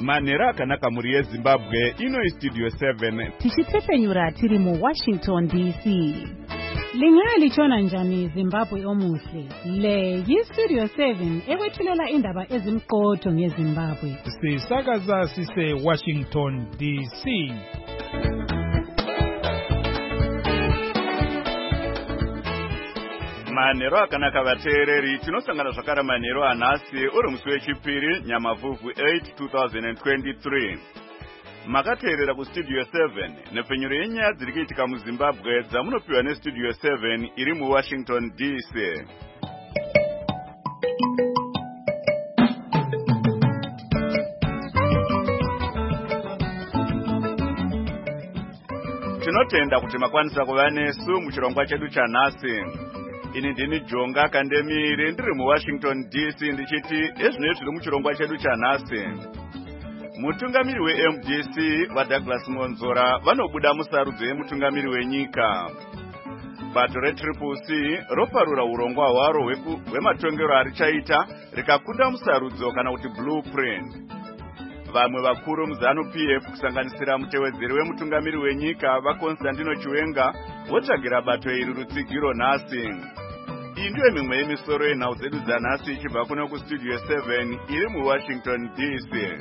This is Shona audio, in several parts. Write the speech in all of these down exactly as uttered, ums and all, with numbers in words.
Manera akanaka muri yeZimbabwe ino istudio seven. Tichitephenyura tiri mu Washington D C. Lingali chona njani Zimbabwe omuhle. Le yistudio seven ewethulela indaba ezimqotho ngeZimbabwe. Sisakaza sise Washington D C. Manero akanaka vateereri tinosangana zvakare manero anhasi uri musi wechipiri Nyamavhuvhu eight two thousand twenty-three. Makateerera kustudio seven nepfenyuro yenyaya dziri kuitika muZimbabwe dzamunopiwa nestudio seven iri muWashington D C. Tinotenda kuti makwanisa kuva nesu muchirongwa chedu chanhasi. Ini ndini Jonga Kandemiri ndiri muWashington D C ndichiti ezvino zviri muchirongwa chedu chanhasi. Mutungamiri weM D C vaDouglas Monzora vanobuda musarudzo yemutungamiri wenyika. Bato reTriple C roparura urongwa hwaro hwematongero arichaita rikakunda musarudzo kana kuti blueprint. Vamwe vakuru muZanu P F kusanganisira mutevedzeri wemutungamiri wenyika vaConstantino Chiwenga votsvagira bato iri rutsigiro nhasi. Iyi ndiyo mimwe yemisoro yenhau dzedu dzanhasi ichibva kuno kustudio seven iri muWashington D C.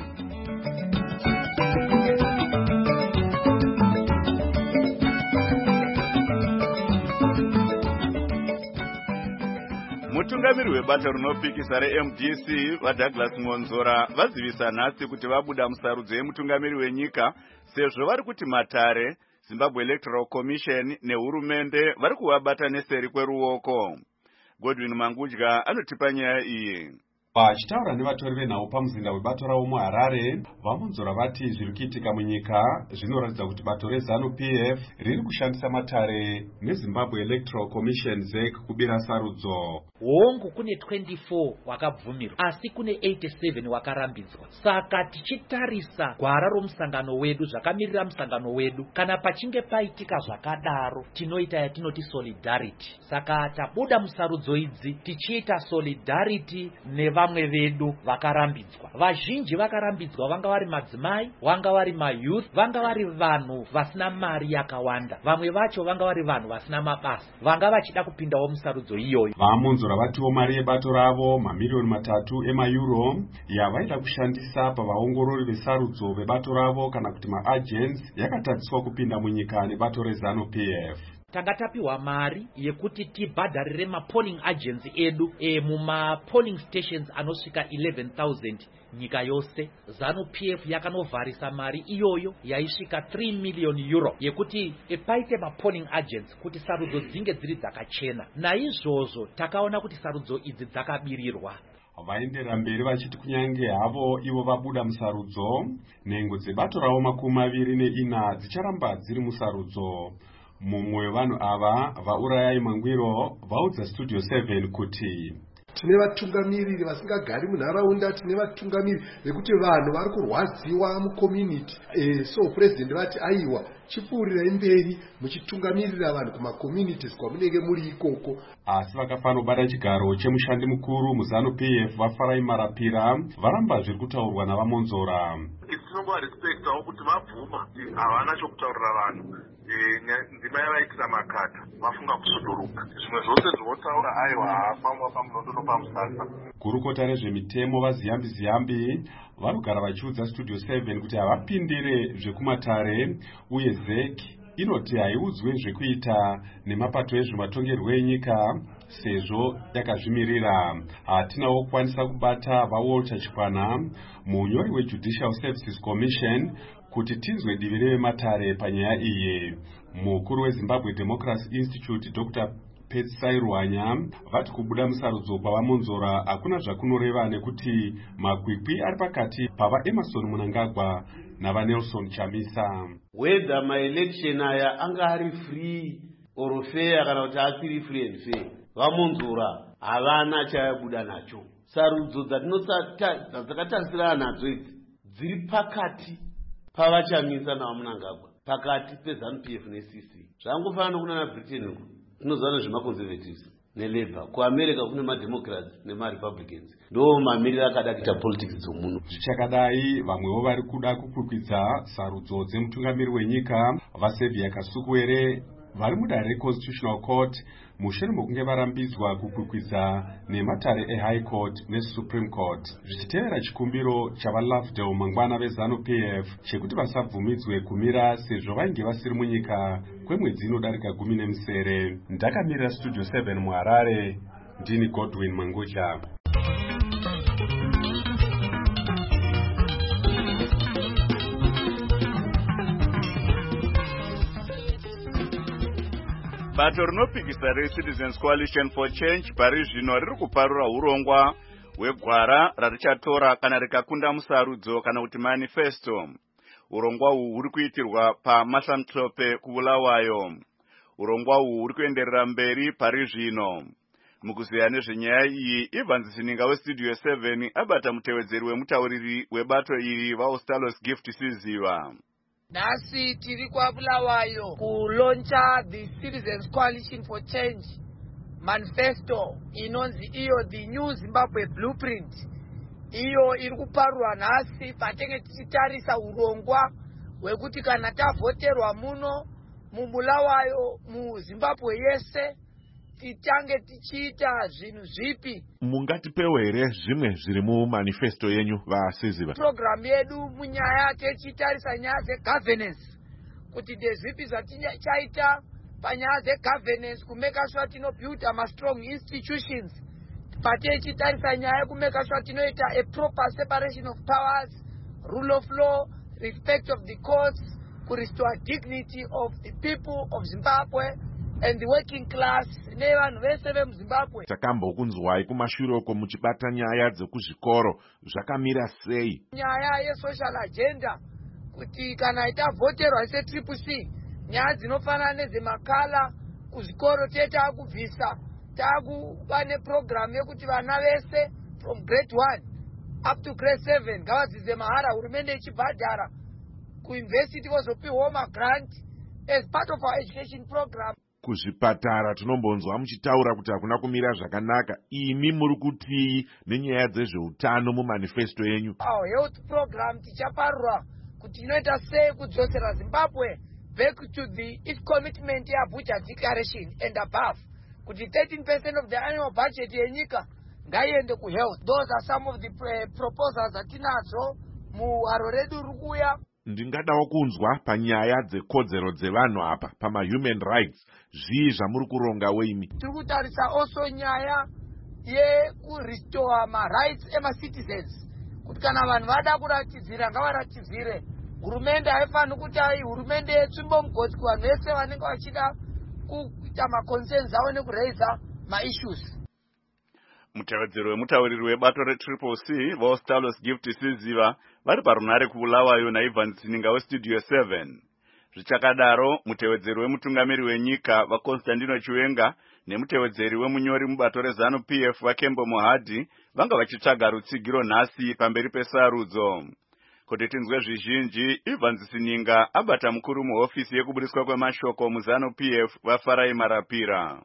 Mutungamiri webato rinopikisa reM D C vaDouglas Monzora vazivisa nhasi kuti vabuda musarudzo yemutungamiri wenyika sezvo vari kuti matare, Zimbabwe Electoral Commission nehurumende vari kuvabata neseri kweruoko. Godwin Mangudya anotipa nyaya iyi. Vachitaura nevatori venhau pamuzinda webato ravo muHarare, vaMonzora vati zviri kuitika munyika zvinoratidza kuti bato reZanu P F riri kushandisa matare neZimbabwe Electoral Commission Z E C kubira sarudzo. Hongu kune twenty-four wakabvumirwa asi kune eighty-seven wakarambidzwa. Saka tichitarisa gwara romusangano wedu zvakamirira musangano wedu, kana pachinge paitika zvakadaro tinoita yatinoti solidarity. Saka tabuda musarudzo idzi tichiita solidarity nevamwe vedu vakarambidzwa. Vazhinji vakarambidzwa vanga vari madzimai, vanga vari mayouth, vanga vari vanhu vasina mari yakawanda. Vamwe vacho vanga vari vanhu vasina mabasa, vanga vachida kupindawo musarudzo iyoyo. VaMonzora vatiwo mari yebato ravo mamiliyoni matatu emaeuro yavaida kushandisa pavaongorori vesarudzo vebato ravo kana kuti maagents yakatariswa kupinda munyika nebato reZanu P F. Tanga tapiwa mari yekuti tibhadharire mapolling agents edu e muma polling stations anosvika eleven thousand nyika yose. ZANU P F yakanovharisa mari iyoyo yaisvika three million euro yekuti paite mapolling agents kuti sarudzo dzinge dziri dzakachena. Naizvozvo takaona kuti sarudzo idzi dzakabirirwa. Vaendera mberi vachiti kunyange havo ivo vabuda musarudzo, nhengo dzebato ravo makumi maviri neina dzicharamba dziri musarudzo. Mumwe wevanhu ava vaurayai Mangwiro vaudza studio seven kuti tine vatungamiriri vasingagari munharaunda, tine vatungamiriri vekuti vanhu vari kurwadziwa mucommunity. E, so president vati aiwa chipfuurirai mberi muchitungamirira vanhu kumacommunities kwamunenge muri ikoko. Asi vakafanobata chigaro chemushandi mukuru muZanu P F vaFarai Marapira varamba zviri kutaurwa navaMonzora. Tinongova respectawo kuti vabvuma havana chokutaurira vanhu. Ndima yavaitira makata vafunga kusuduruka. Zvimwe zvose zvinotaura aiwa haafamba pamunondo nopamusasa. Gurukota rezvemitemo vaZiyambi Ziyambi vanogara vachiudza studio seven kuti havapindire zvekumatare uye Z E C inoti haiudzwe zvekuita nemapato ezvematongerwo enyika sezvo yakazvimirira. Hatinawo kukwanisa kubata vaWalter Chikwana, munyori weJudicial Services Commission, kuti tinzwe divi revematare panyaya iyi. Mukuru weZimbabwe Democracy Institute Doctor Petsai Ruhanya vati kubuda musarudzo pavaMonzora hakuna zvakunoreva nekuti makwikwi ari pakati pavaEmerson Mnangagwa navaNelson Chamisa. Whether my election aya anga ari free or fair kana kuti asiri free and fair, vaMonzora havana chayabuda nacho. Sarudzo dzatinotakatarisira nadzo idzi dziri pakati pavaChamisa navaMnangagwa, pakati peZanu P F neC C. Zvangofanana kunana Britain uko tinozana zvemaconservatives. neLabour. Kuamerica kune mademocrats nemarepublicans. Ndo mamiriro akada kuita politics dzomuno. Zvichakadai vamwewo vari kuda kukwikwiza sarudzo dzemutungamiri wenyika vaSevia Kasukuwere vari mudare reConstitutional Court mushure mokunge varambidzwa kukwikwidza nematare eHigh Court neSupreme Court zvichitevera chikumbiro chavaLovedale mangwana veZanu P F chekuti vasabvumidzwe kumira sezvo vainge vasiri munyika kwemwedzi inodarika gumi nemusere. Ndakamirira Studio seven muHarare, ndini Godwin Mangutya. Bato rinopikisa reCitizens Coalition for Change pari zvino riri kuparura urongwa hwegwara rarichatora kana rikakunda musarudzo kana kuti manifesto. Urongwa uhu huri kuitirwa paMahlamtlope kuBulawayo. Urongwa uhu huri kuenderera mberi pari zvino. Mukuziya nezvenyaya iyi, Evans Sininga weStudio seven abata mutevedzeri wemutauriri webato iri vaOstalos Gift Siziva. Nasi tiri kwaBulawayo kuloncha the Citizens Coalition for Change manifesto inonzi iyo the New Zimbabwe Blueprint. Iyo iri kuparurwa nhasi patenge tichitarisa urongwa hwekuti kana tavhoterwa muno muBulawayo muZimbabwe yese titange tichiita zvinhu zvipi. Mungatipewo here zvimwe zviri mumanifesto yenyu vaSiziva? Program yedu munyaya tichitarisa nyaya dzegovernance kuti ndezvipi zvatichaita panyaya dzegovernance kumeka sure tinobuild ama strong institutions patichitarisa nyaya kumeka sure tinoita a proper separation of powers, rule of law, respect of the courts, to restore dignity of the people of Zimbabwe and the working class nevanhu vese vemuZimbabwe. Takambokunzwai kumashuroko muchibata nyaya dzekuzvikoro zvakamira sei? Nyaya yesocial agenda kuti kana itavhoterwa setriple C nyaya dzinofanana nedzemakala kuzvikoro tetakubvisa takuva neprogramu yekuti vana vese from grade one up to grade seven ngavadzidze mahara, hurumende ichibhadhara, kuuniversity vozopiwawo magrant as part of our education program. Kuzvipatara tinombonzwa muchitaura kuti hakuna kumira zvakanaka. Imi muri kutii nenyaya dzezveutano mumanifesto yenyu? Our health program tichaparura kuti inoita sei kudzosera Zimbabwe back to the its commitment yeAbuja Declaration and above, kuti thirteen percent of the annual budget yenyika ngaiende kuhealth. Those are some of the proposals atinadzo muharo redu rikuya. Ndingadawo kunzwa panyaya dzekodzero dzevanhu apa pama human rights zvii zvamuri kuronga weimi? Tiri kutarisa also nyaya yekurestore ma rights ema citizens kuti kana vanhu vada kuratidzira ngavaratidzire. Hurumende haifaniri kuti ai hurumende yetsvimbo mugodzi kuvanhu vese vanenge vachida kuita maconcerns avo nekuraisa maissues. Mutevedzeri wemutauriri webato retriple C vaOstalos Gift Siziva vari parunhare kuBulawayo naEvans Sininga weStudio seven. Zvichakadaro, mutevedzeri wemutungamiri wenyika vaConstantino Chiwenga nemutevedzeri wemunyori mubato reZanu P F vaKembo Mohadhi vanga vachitsvaga rutsigiro nhasi pamberi pesarudzo. Kuti tinzwe zvizhinji, Evans Sininga abata mukuru muhofisi yekubudiswa kwemashoko muZanu P F vaFarai Marapira.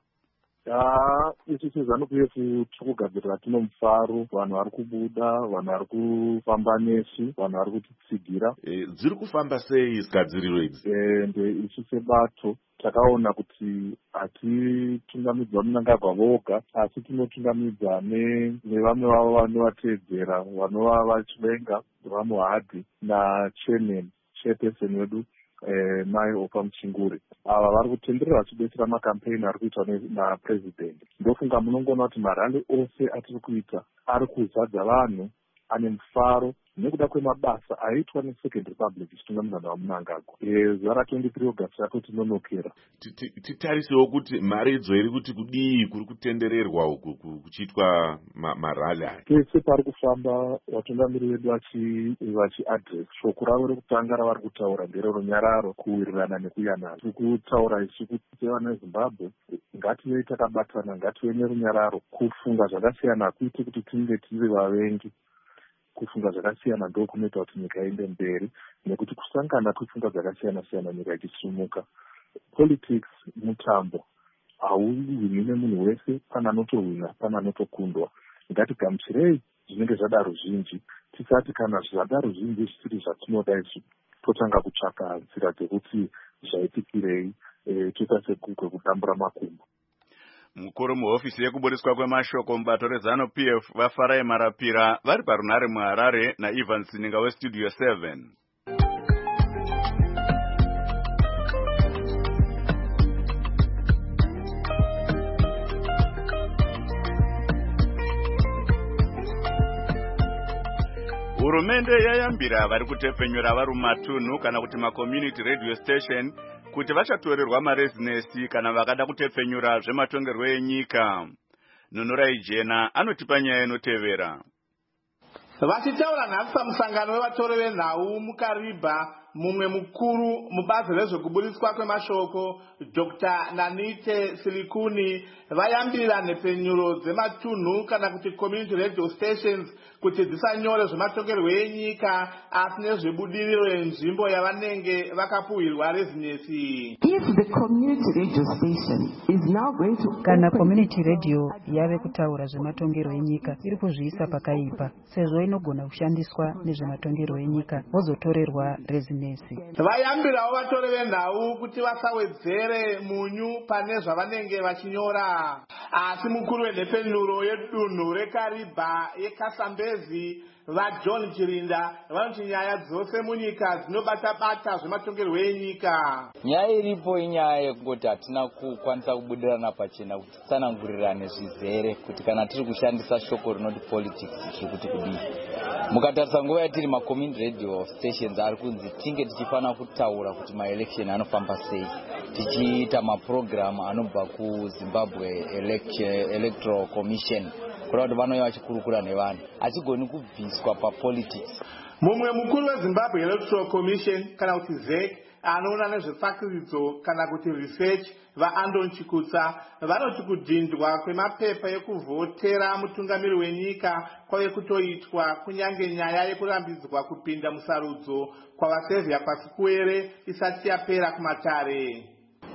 Ya, isi seZanu P F tikugadzirira tino mufaro, vanhu vari kubuda, vanhu vari kufamba nesu, vanhu vari kutitsigira. E, dziri kufamba sei gadziriro idzi? E, nde isi sebato takaona kuti hatitungamidzwa Mnangagwa voga, asi tinotungamidza nevamwe vavo vanovateedzera, vanova vaChiwenga, vaMohadhi naChairman, chairperson wedu Eh, mai opa Muchinguri. Ava vari kutenderera vachidetsera makampeni ari kuitwa napresident. Ndofunga munongoona kuti marali ose atiri kuita ari kuzadza vanhu ane mufaro nekuda kwemabasa aitwa neSecond Republic ichitungamirwa naMnangagwa. Zuva ra23 August rako tinonokera. Titarisewo kuti mari idzo iri kuti kudii kuri kutendererwa uku kuchiitwa marali aya. Pese pari kufamba vatungamiri vedu vachiadress shoko ravo rekutanga ravari kutaura ndererunyararo, kuwirirana nekuyanana. Tiri kutaura isu kuti vana veZimbabwe ngative takabatana, ngative nerunyararo, kufunga zvakasiyana kuite kuti tinge tiri vavengi. Kufunga zvakasiyana ndo kunoita kuti nyika iende mberi, nekuti kusangana kwefunga zvakasiyana siyana nyika ichisumuka. Politics mutambo, hauwini nemunhu wese, pana anotowina pana anotokundwa. Ngatigamuchirei zvinenge zvadaro zvinji, tisati kana zvadaro zvinji zvisiri zvatinoda izvi, totanga kutsvaka nzira dzekuti zvaitikirei toita sekukwe kudambura makumbo. Mukuru muhofisi yekuburiswa kwemashoko mubato rezano P F vafarai Marapira vari parunhare muHarare naIvan Sininga weStudio seven. Hurumende yayambira vari kutepfenyura vari mumatunhu kana kuti macommunity radio station kuti vachatorerwa marezinesi kana vakada kutepfenyura zvematongerwo enyika. Nunurai Jena anotipa nyaya inotevera. Vachitaura nhasi pamusangano wevatori venhau muKariba, mumwe mukuru mubazi rezvekuburiswa kwemashoko Doctor Nanite Silikuni vayambira nhepfenyuro dzematunhu kana kuti community radio stations kuti dzisanyore zvematongerwo enyika asi nezvebudiriro yenzvimbo yavanenge vakapuhwirwa rezinesi. Kana community radio yave kutaura zvematongero enyika iri kuzviisa pakaipa, sezvo inogona kushandiswa nezvematongero enyika vozotorerwa rezinesi. Vayambirawo vatori venhau kuti vasawedzere munyu pane zvavanenge vachinyora. Asi mukuru wenhepfenyuro yedunhu reKariba yeKasambezi vaJohn Chirinda vanoti nyaya dzose munyika dzinobata-bata zvematongerwo enyika. Nyaya iripo inyaya yekungoti hatina kukwanisa kubudirana pachena kuti tsanangurirane zvizere kuti kana tiri kushandisa shoko rinoti politics zvekuti kudii. Mukatarisa nguva yatiri macommunity radio stations ari kunzi tinge tichifana kutaura kuti maelection anofamba sei, tichiita maprogram anobva kuZimbabwe Electoral Commission kuri kuti vanouya vachikurukura nevanhu achigoni kubviswa papolitics. Mumwe mukuru weZimbabwe Electoral Commission kana kuti Z E C anoona nezvetsvakidzo kana kuti research vaAndon Chikutsa vanoti kudhindwa kwemapepa ekuvhotera mutungamiri wenyika kwave kutoitwa kunyange nyaya yekurambidzwa kupinda musarudzo kwavasevhia Pasikuwere isati yapera kumatare.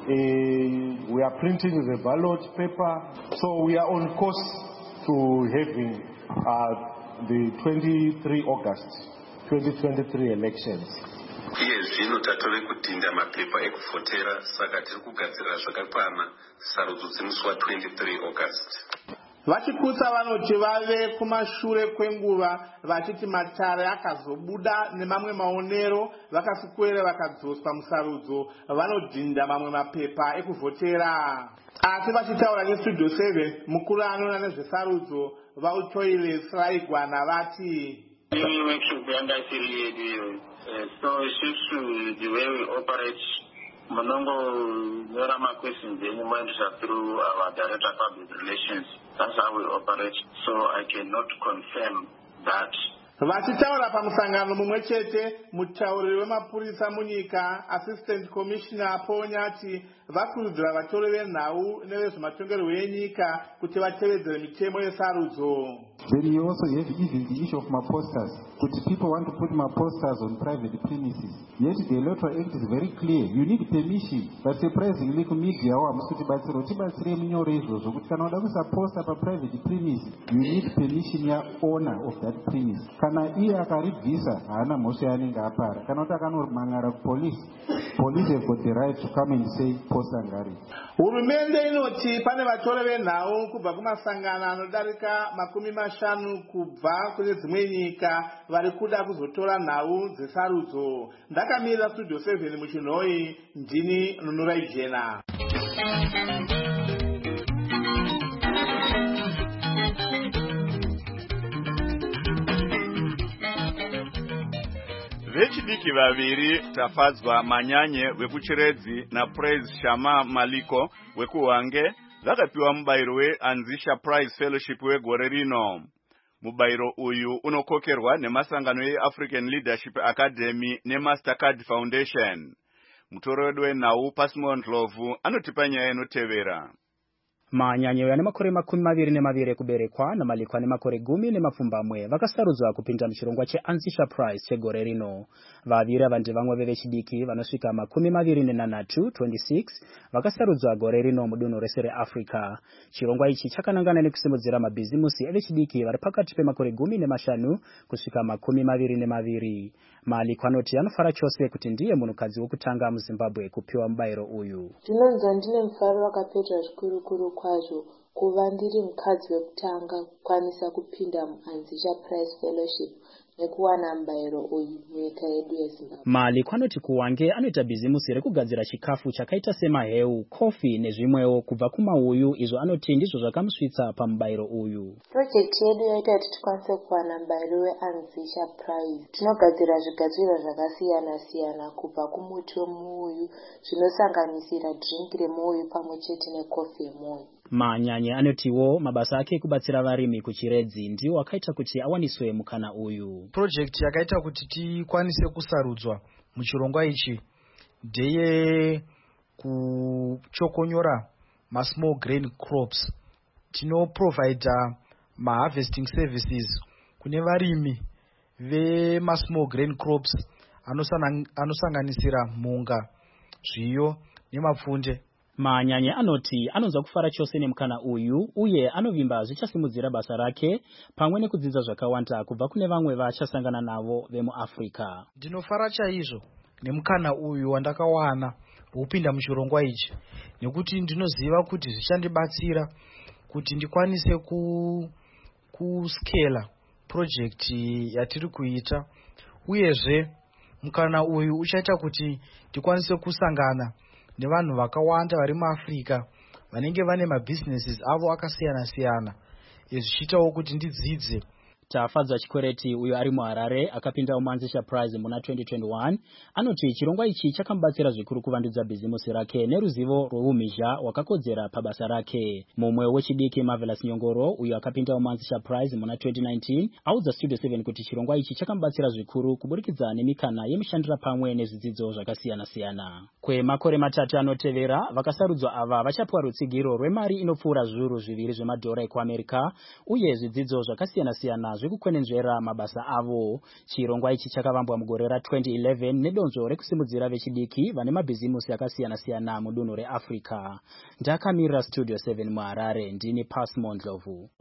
Uh, we are printing the ballot paper, so we are on course to having uh, the twenty-third of August twenty twenty-three elections. Iye zvino tatove kudhinda mapepa ekuvhotera saka tiri kugadzirira zvakakwana sarudzo dzemusi wa-twenty-third August. Vachikutsa vanoti vave kumashure kwenguva vachiti matare akazobuda nemamwe maonero vakasikuwere vakadzoswa musarudzo vanodhinda mamwe mapepa ekuvhotera. Asi vachitaura neStudio seven mukuru anoona nezvesarudzo vautoile Sraigwana vati Any workshop yanga isiri yedu iyo. So isusu the way we operate munongo nyora ma questions enyu moendesa through our director of public relations. That's how we operate. So I cannot confirm that. Vachitaura pamusangano mumwe chete mutauriri wemapurisa munyika Assistant Commissioner Ponyati vakurudzira vatori venhau nevezvematongerwo enyika kuti vatevedzere mitemo yesarudzo. Then you also have even the issue of my posters. But people want to put my posters on private premises. Yet the Electoral Act is very clear. You need permission. But surprisingly, the media are musuti batsiro tibatsire munyore izvozvo kuti kana uda kuisa poster pa private premises, you need permission ya owner of that premise. Kana iye akaribvisa haana mhosva yaanenge apara. Kana kuti akanomangara kupolice, police have got the right to come and say poster ngari. Hurumende inoti pane vatori venhau kubva kumasangano anodarika makumi mashanu kubva kune dzimwe nyika vari kuda kuzotora nhau dzesarudzo. Ndakamirira Studio seven muchinhoi, ndini Nunurai Jena. Vechidiki vaviri tafadzwa Manyanye wekuchiredzi na Praise Shama Maliko wekuwange vakapiwa mubairo weAnzisha Prize Fellowship wegore rino. Mubairo uyu unokokerwa nemasangano eAfrican Leadership Academy neMastercard Foundation. Mutoro wedu wenhau Pasimon Ndlovu anotipa nyaya inotevera. Manyanyeyo ane makore makumi maviri nemaviri ekuberekwa namaliko ane makore gumi nemapfumbamwe vakasarudzwa kupinda muchirongwa cheAnsisha Prize chegore rino. Vaviri ava ndevamwe vevechidiki vanosvika makumi maviri nenanhatu twenty-six vakasarudzwa gore rino mudunhu rese reAfrica. Chirongwa ichi chakanangana nekusimudzira mabhizimusi evechidiki vari pakati pemakore gumi nemashanu kusvika makumi maviri nemaviri. Maliko anoti anofara chose kuti ndiye munhukadzi wokutanga muZimbabwe kupiwa mubayiro uyu. Ndinonzwa ndine mufaro wakapetwa zvikuru kwazvo kuva ndiri mukadzi wekutanga kukwanisa kupinda muAnsisha Prize Fellowship nekuwana mubayiro uyu munyika yedu yeZimbabwe. Maliko anoti kuwange anoita bhizimusi rekugadzira chikafu chakaita semaheu, kofi nezvimwewo kubva kumauyu, izvo anoti ndizvo zvakamusvitsa pamubayiro uyu. Project yedu yaita kuti tikwanise kuwana mubayiro weAnsisha Prize. Tinogadzira zvigadzirwa zvakasiyana siyana kubva kumuti wemuuyu zvinosanganisira drink remuuyu pamwe chete nekofi yemuuyu. Manyanye anotiwo mabasa ake ekubatsira varimi kuchiredzi ndiwo akaita kuti awaniswe mukana uyu. Project yakaita kuti tikwanise kusarudzwa muchirongwa ichi ndeye kuchokonyora ma small grain crops. Tino provide ma harvesting services kune varimi ve ma small grain crops anosanganisira mhunga, zviyo nemapfunde. Manyanye anoti anonzwa kufara chose nemukana uyu uye anovimba zvichasimudzira basa rake pamwe nekudzidza zvakawanda kubva kune vamwe vachasangana navo vemuAfrica. Ndinofara chaizvo nemukana uyu wandakawana wokupinda muchirongwa ichi nekuti ndinoziva kuti zvichandibatsira kuti ndikwanise ku kuskela project yatiri kuita, uyezve mukana uyu uchaita kuti tikwanise kusangana nevanhu vakawanda vari muAfrica vanenge vane mabusinesses avo akasiyana siyana, zvichitawo kuti ndidzidze. Tafadzwa Chikwereti uyo ari muHarare akapinda muAnsisha Prize muna twenty twenty-one anoti chirongwa ichi chakamubatsira zvikuru kuvandudza bhizimusi rake neruzivo rwoumhizha wakakodzera pabasa rake. Mumwe wechidiki Marvelous Nyongoro uyo akapinda muAnsisha Prize muna twenty nineteen audza Studio seven kuti chirongwa ichi chakamubatsira zvikuru kuburikidza nemikana yemushandira pamwe nezvidzidzo zvakasiyana siyana. Kwemakore matatu anotevera vakasarudzwa ava vachapiwa rutsigiro rwemari inopfuura zviuru zviviri zvemadhora ekuAmerica uye zvidzidzo zvakasiyana siyana zvekukwenenzvera mabasa avo. Chirongwa ichi chakavambwa mugore ra twenty eleven nedonzvo rekusimudzira vechidiki vane mabhizimusi akasiyana siyana mudunhu reAfrica. Ndakamirira Studio seven muHarare, ndini Pasmo Ndlovu.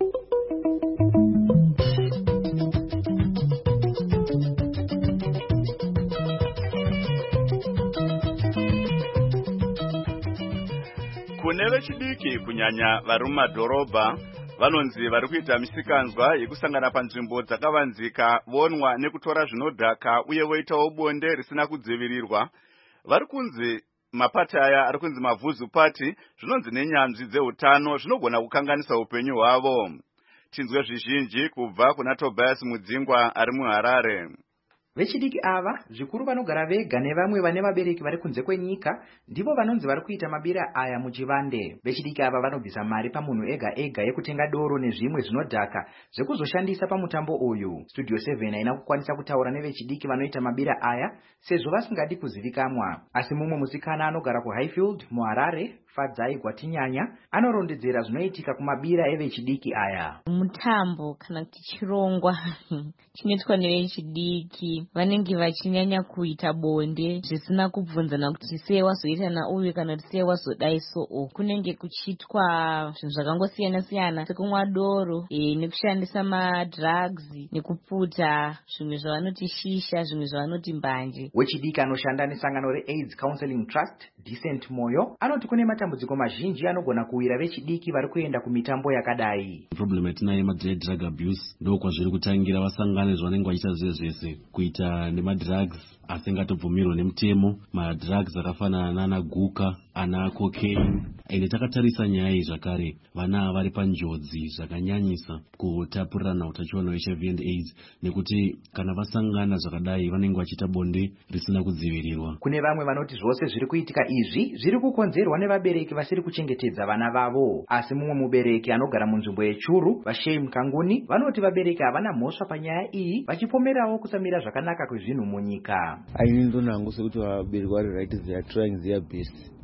Kune vechidiki kunyanya vari mumadhorobha vanonzi vari kuita misikanzwa yekusangana panzvimbo dzakavanzika vonwa nekutora zvinodhaka uye voitawo bonde risina kudzivirirwa. Vari kunzi mapati aya ari kunzi mavhuzu pati, zvinonzi nenyanzvi dzeutano zvinogona kukanganisa upenyu hwavo. Tinzwe zvizhinji kubva kuna Tobias Mudzingwa ari muHarare. Vechidiki ava zvikuru vanogara vega nevamwe vane vabereki vari kunze kwenyika ndivo vanonzi vari kuita mabira aya muchivande. Vechidiki ava vanobvisa mari pamunhu ega ega yekutenga doro nezvimwe zvinodhaka zvekuzoshandisa pamutambo uyu. Studio seven haina kukwanisa kutaura nevechidiki vanoita mabira aya sezvo vasingadi kuzivikanwa, asi mumwe musikana anogara kuHighfield muHarare, Fadzai Gwatinyanya, anorondedzera zvinoitika kumabira evechidiki aya. Mutambo kana kuti chirongwa chinoitwa nevechidiki vanenge vachinyanya kuita bonde zvisina kubvunzana kuti sei wazoita nauyu kana kuti sei wazodai so. Kunenge kuchitwa zvinhu zvakangosiyana siyana sekumwa doro, e, nekushandisa madrugs, nekuputa zvimwe zvavanoti shisha, zvimwe zvavanoti mbanje. Wechidiki anoshanda nesangano reAIDS Counseling Trust, Decent Moyo, anoti kune matambudziko mazhinji anogona kuwira vechidiki vari kuenda kumitambo yakadai. Problem yatinayo yemadrug drug abuse ndokwa zviri kutangira vasangane zvanenge vachiita zvese kuita nemadrugs asingatobvumirwa nemutemo, madrugs akafanana nana guka, ana cocaine. Ine takatarisa nyaya iyi zvakare, vana vari panjodzi zvakanyanyisa kutapurirana utachiona H I V and AIDS nekuti kana vasangana zvakadai vanenge vachiita bonde risina kudzivirirwa. Kune vamwe vanoti zvose zviri kuitika izvi zviri kukonzerwa nevabereki vasiri kuchengetedza vana vavo, asi mumwe mubereki anogara munzvimbo yechuru, Vashei Mukanguni, vanoti vabereki havana mhosva panyaya iyi vachipomerawo kusamira zvakanaka kwezvinhu munyika. Aini ndonangu sekuti vabereki vari right, they are trying their best.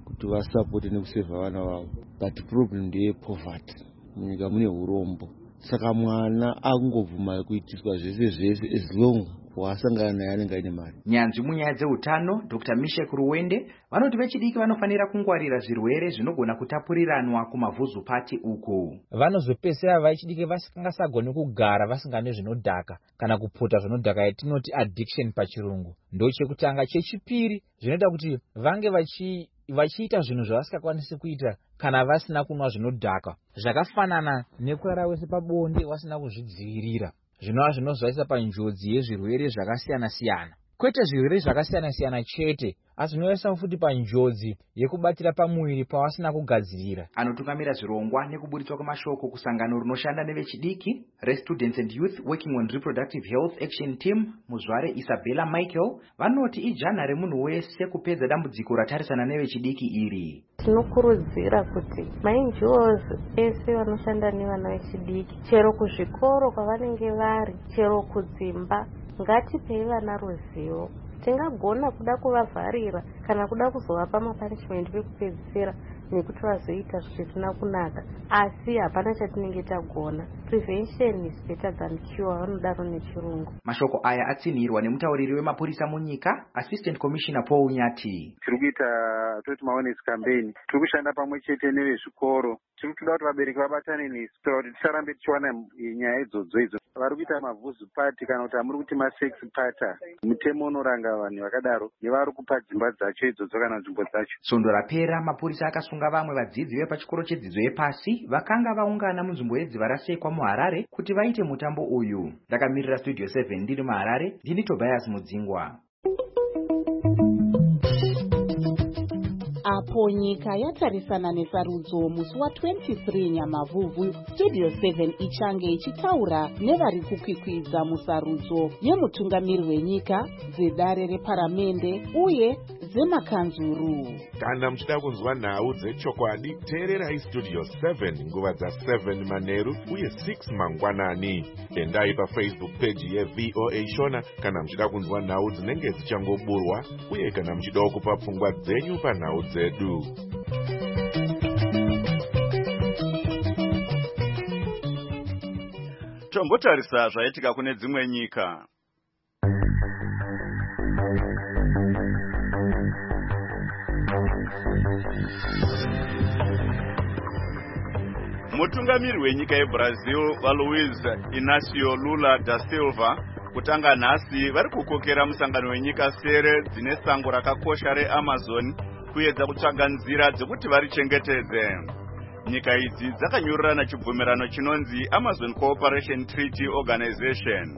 kuti vasapoti nekusevha vana vavo, but problem ndeyepoverty. Munyika mune urombo, saka mwana akungobvuma kuitiswa zvese zvese as long wasangana naye anenge aine mari. Nyanzvi munyaya dzeutano Dr Mishek Ruwende vanoti vechidiki vanofanira kungwarira zvirwere zvinogona kutapuriranwa kumavhuzupati uku. Vanozopedzisira vechidiki vasingasagoni kugara vasingane zvinodhaka kana kupota zvinodhaka yatinoti addiction pachirungu. Ndo chekutanga. Chechipiri zvinoita kuti vange vachi vachiita zvinhu zvavasingakwanisi kuita kana vasina kunwa zvinodhaka, zvakafanana nekurara wese pabonde wasina kuzvidzivirira, zvinova zvinozoisa panjodzi yezvirwere zvakasiyana siyana. Kwete zvirwere zvakasiyana siyana chete, asi zvinoisa futi panjodzi yekubatira pamuviri pawasina kugadzirira. Anotungamira zvirongwa nekuburitswa kwemashoko kusangano rinoshanda nevechidiki reStudents and Youth Working on Reproductive Health Action Team Muzvare Isabella Michael vanoti ijana remunhu wese kupedza dambudziko ratarisana nevechidiki iri. Tinokurudzira kuti ma-N G Os ese vanoshanda nevana vechidiki, chero kuzvikoro kwavanenge vari, chero kudzimba, ngatipei vana ruzivo. Tingagona kuda kuvavharira kana kuda kuzovapa mapunishment pekupedzisira nekuti vazoita zvisina kunaka, asi hapana chatinenge tagona. Prevention is better than cure, vanodaro nechirungu. Mashoko aya atsinhirwa nemutauriri wemapurisa munyika Assistant Commissioner Paul Nyati. Tiri kuita toti awareness campaign, tiri kushanda pamwe chete nevezvikoro, tiri kuda kuti vabereki vabatane nesu kuitira kuti tisarambe tichiwana nyaya idzodzo idzo. Vari kuita mavhuzupati kana kuti amuri kuti masex pata, mutemo unoranga vanhu vakadaro nevari kupa dzimba dzacho idzodzo kana nzvimbo dzacho. Svondo rapera mapurisa akasunga vamwe vadzidzi vepachikoro chedzidzo yepasi vakanga vaungana munzvimbo yedziva rasekwa muHarare kuti vaite mutambo uyu. Ndakamirira Studio seven ndiri muHarare, ndini Tobias Mudzingwa. Apo nyika yatarisana nesarudzo musi wa twenty-three Nyamavhuvhu, Studio seven ichange ichitaura nevari kukwikwidza musarudzo yemutungamiri wenyika, dzedare reparamende uye dzemakanzuru. Kana muchida kunzwa nhau dzechokwadi, teererai Studio seven nguva dza seven manheru uye six mangwanani. Endai paFacebook page yeV O A Shona kana muchida kunzwa nhau dzinenge dzichangoburwa uye kana muchida kupa pfungwa dzenyu panhau dzedu. Tombotarisa zvaitika kune dzimwe nyika. Mutungamiri wenyika yeBrazil vaLuiz Inácio Lula da Silva kutanga nhasi vari kukokera musangano wenyika sere dzine sango rakakosha reAmazon kuedza kutsvaga nzira dzekuti varichengetedze. Nyika idzi dzakanyorerana chibvumirano chinonzi Amazon Cooperation Treaty Organization.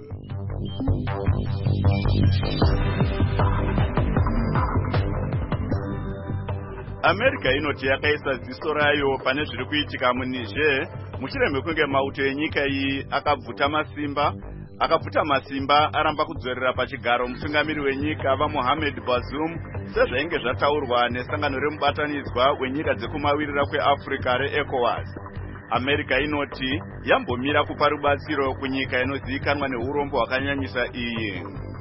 America inoti yakaisa ziso rayo pane zviri kuitika muNiger mushure mekunge mauto enyika iyi akabvuta masimba akabvuta masimba aramba kudzorera pachigaro mutungamiri wenyika vaMohamed Bazoum sezvainge zvataurwa nesangano remubatanidzwa wenyika dzekumawirira kweAfrica reECOWAS. America inoti yambomira kupa rubatsiro kunyika inozivikanwa neurombo hwakanyanyisa iyi.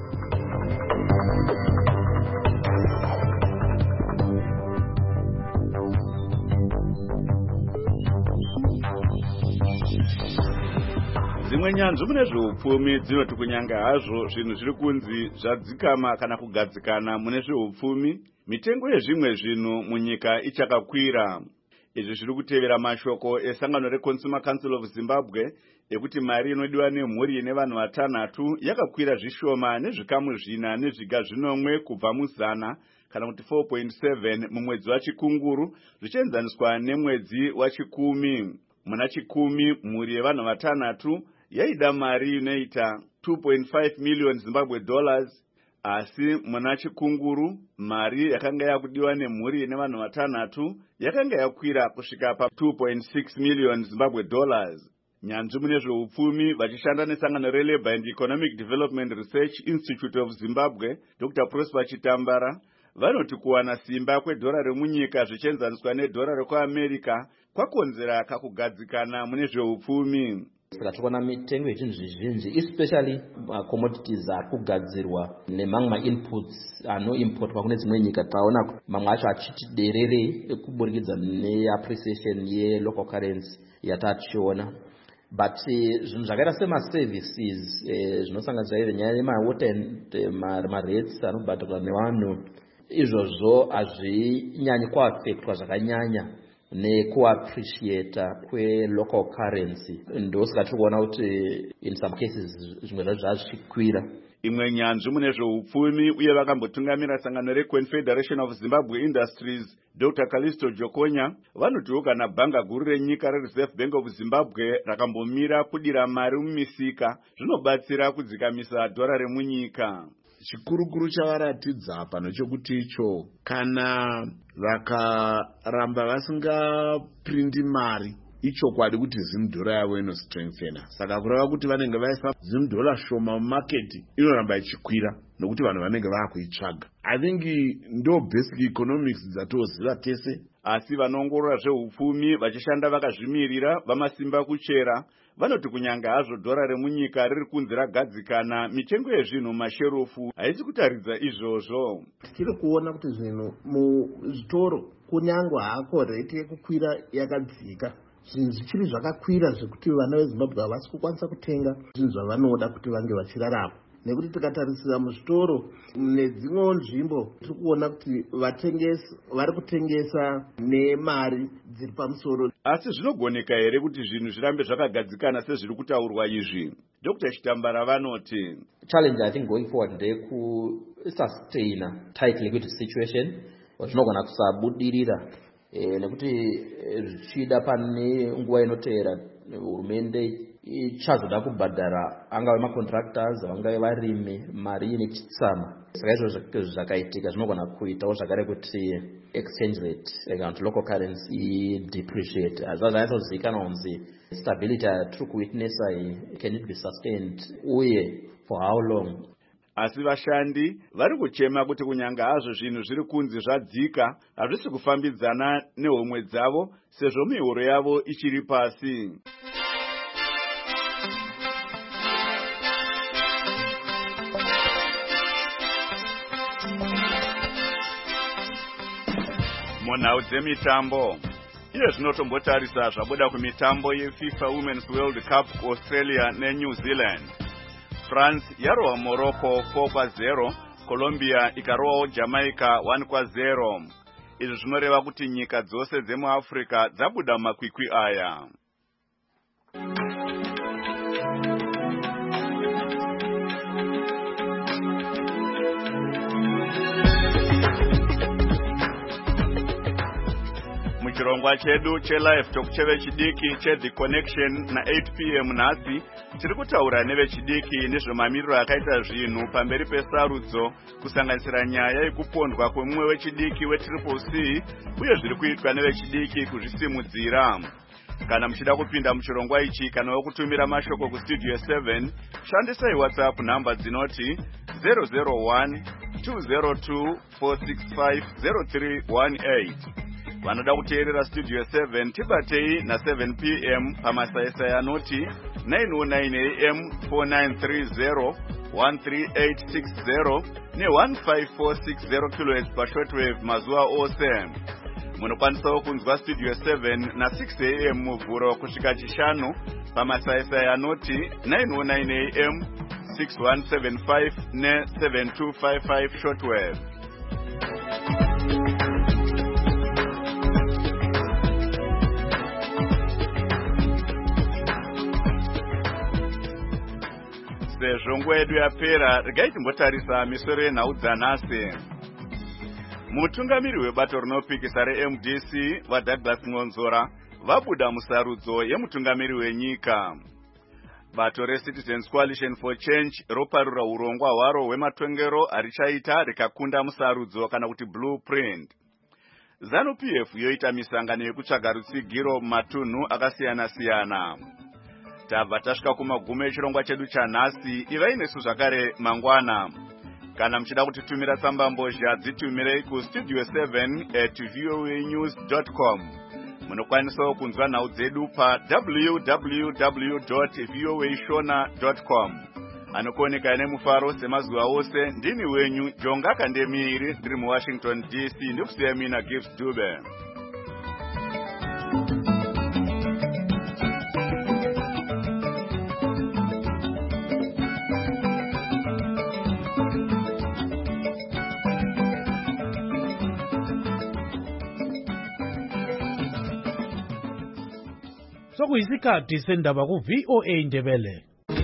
Dzimwe nyanzvi mune zveupfumi dzinoti kunyanga hazvo zvinhu zviri kunzi zvadzikama kana kugadzikana mune zveupfumi, mitengo yezvimwe zvinhu munyika ichakakwira. Izvi zviri kutevera mashoko esangano reConsumer Council of Zimbabwe ekuti mari inodiwa nemhuri nevanhu vatanhatu yakakwira zvishoma nezvikamu zvina nezviga zvinomwe kubva muzana kana kuti four point seven mumwedzi wachikunguru zvichienzaniswa nemwedzi wachikumi. Muna chikumi mhuri yevanhu vatanhatu yaida mari inoita two point five million Zimbabwe dollars, asi muna chikunguru mari yakanga yakudiwa nemhuri nevanhu vatanhatu yakanga yakwira kusvika pa two point six million Zimbabwe dollars. Nyanzvi mune zveupfumi vachishanda nesangano reLabour and Economic Development Research Institute of Zimbabwe Doctor Prosper Chitambara vanoti kuwana simba kwedhora remunyika zvichienzaniswa nedhora rekuAmerica kwakonzera kakugadzikana mune zveupfumi. saka tikuona mitengo yechinhu zvizhinji especially commodities ari kugadzirwa nemamwe mainputs anoimportwa kune dzimwe nyika taona mamwe acho achiti derere kuburikidza neappreciation yelocal currency yatatichiona. But zvinhu zvakaita semaservices zvinosanganisira ive nyaya yemawater marates anobhadharwa nevanhu izvozvo hazvinyanyi kuaffectwa zvakanyanya nekuappreciata kwelocal currency. Ndosaka tiri kuona kuti in some cases zvimwe zvacho zvazvichikwira. Imwe nyanzvi mune zveupfumi uye vakambotungamira sangano reConfederation of Zimbabwe Industries Doctor Callisto Jokonya vanotiwo kana bhanga guru renyika reReserve Bank of Zimbabwe rakambomira kudira mari mumisika zvinobatsira kudzikamisa dhora remunyika. Chikurukuru chavaratidza pano chokuti icho kana vakaramba vasingaprinti mari ichokwadi kuti zimdhora yavo inostrengthena. Saka kureva kuti vanenge vaisa zimdhora shoma mumaketi inoramba ichikwira nokuti vanhu vanenge vakuitsvaga. I think ndo basic economics dzatoziva tese. Asi vanoongorora zveupfumi vachishanda vakazvimirira vamasimba kuchera vanoti kunyanga hazvo dhora remunyika riri kunzi ragadzikana, mitengo yezvinhu masherufu haisi kutaridza izvozvo. Tiri kuona kuti zvinhu muzvitoro kunyangwa hako rate yekukwira yakadzika, zvinhu zvichiri zvakakwira zvekuti vana veZimbabwe havasi kukwanisa kutenga zvinhu zvavanoda kuti vange vachirarama. Nekuti tikatarisira muzvitoro nedzimwewo nzvimbo tiri kuona kuti vatengesi vari kutengesa nemari dziri pamusoro. Asi zvinogoneka here kuti zvinhu zvirambe zvakagadzikana sezviri kutaurwa izvi? Doctor Chitambara vanoti challenge I think going forward ndekusustain tight liquidity situation zvinogona kusabudirira nekuti zvichida pane nguva inoteera hurumende ichazoda kubhadhara angave macontractors vangave varimi mari ine chitsama. Saka izvo zvakaitika zvinogona kuitawo zvakare kuti exchange rate kana kuti local currency depreciate. Hazva zvanyatsozivikanwa kunzi stability yatiri kuwitnessa iyi can it be sustained uye for how long. Asi vashandi vari kuchema kuti kunyanga hazvo zvinhu zviri kunzi zvadzika hazvisi kufambidzana nehomwe dzavo sezvo mihoro yavo ichiri pasi. Munhau dzemitambo iye zvinotombotarisa zvabuda kumitambo yeFIFA Women's World Cup Australia neNew Zealand. France yarowa Morocco four kwa zero, Colombia ikarowawo Jamaica one kwa zero. Izvi zvinoreva kuti nyika dzose dzemuAfrica dzabuda makwikwi aya. Muchirongwa chedu chelive talk chevechidiki cheThe Connection na eight p m nhasi tiri kutaura nevechidiki nezvemamiriro akaita zvinhu pamberi pesarudzo kusanganisira nyaya yekupondwa kwemumwe wechidiki weTriple C uye zviri kuitwa nevechidiki kuzvisimudzira. Kana muchida kupinda muchirongwa ichi kana wokutumira mashoko kustudio seven shandisai WhatsApp namba dzinoti zero zero one two zero two four six five zero three one eight. Vanoda kuteerera Studio seven tibatei na seven p m pamasaisa yanoti nine oh nine a m four nine three zero one three eight six zero ne one five four six zero kilohertz pashortwave mazuva ose. Munokwanisawo kunzwa Studio seven na six a m muvhuro kusvika chishanu pamasaisa yanoti nine oh nine a m six one seven five ne seven two five five shortwave. Sezvo nguva yedu yapera, regai timbotarisa misoro yenhau dzanhasi. Mutungamiri webato rinopikisa reM D C vaDouglas Ngonzora vabuda musarudzo yemutungamiri wenyika. Bato reCitizens Coalition for Change roparura urongwa hwaro hwematongero harichaita rikakunda musarudzo kana kuti blueprint. ZANU P F yoita misangano yekutsvaga rutsigiro mumatunhu akasiyana-siyana. Tabva tasvika kumagumo echirongwa chedu chanhasi, ivai nesu zvakare mangwana. Kana muchida kutitumira tsamba mbozha dzitumirei kustudio seven at voanews dot com. munokwanisa kunzwa nhau dzedu pa w w w dot v o a shona dot com. Anokoneka nemufaro semazuva ose, ndini wenyu Jonga Kandemiri, ndiri muWashington D C, ndikusiya mina Gibbs Dube. Sokuyisikhathi sendaba ku V O A Ndebele.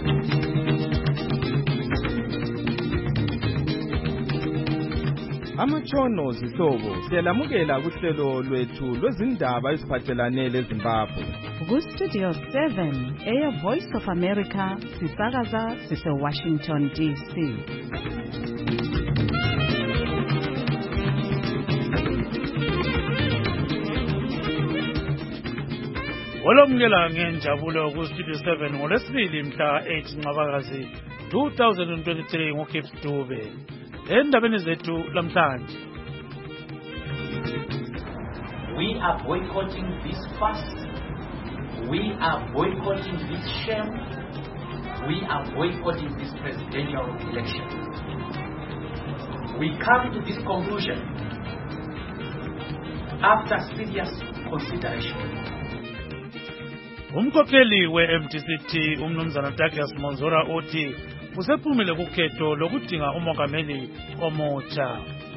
Amatshono zihlobo siyalamukela kuhlelo lwethu lwezindaba eziphathelane leZimbabwe. Ku Studio seven, Air Voice of America, sisakaza sise Washington D C. Olomngela ngenjabulo ku Studio seven ngolesibili mhla eight Ncwabakazi two thousand twenty-three ngoKips Dube. Endabeni zethu lamhlanje. We are boycotting this fast. We are boycotting this shame. We are boycotting this presidential election. We come to this conclusion after serious consideration. Umkhokheli we-M D C T umnumzana Douglas Monzora uthi usephumile kukhetho lokudinga umongameli omutsha.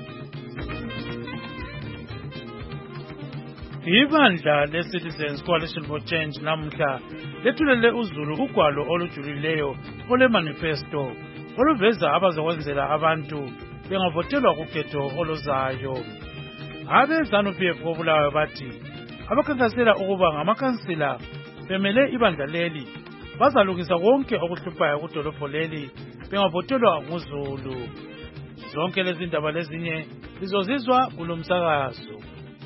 Ibandla le-Citizens Coalition for Change namhla lethulele uzulu ugwalo olujulileyo ole-manifesto oluveza abazokwenzela abantu bengavotelwa kukhetho oluzayo. Abe-ZANU-P F koBulawayo bathi abakhankasela ukuba ngamakansila bemele ibandla leli bazalungisa konke okuhluphayo kudolobho leli bengavotelwa nguzulu. Zonke lezi ndaba lezinye lizozizwa kulomsakazo.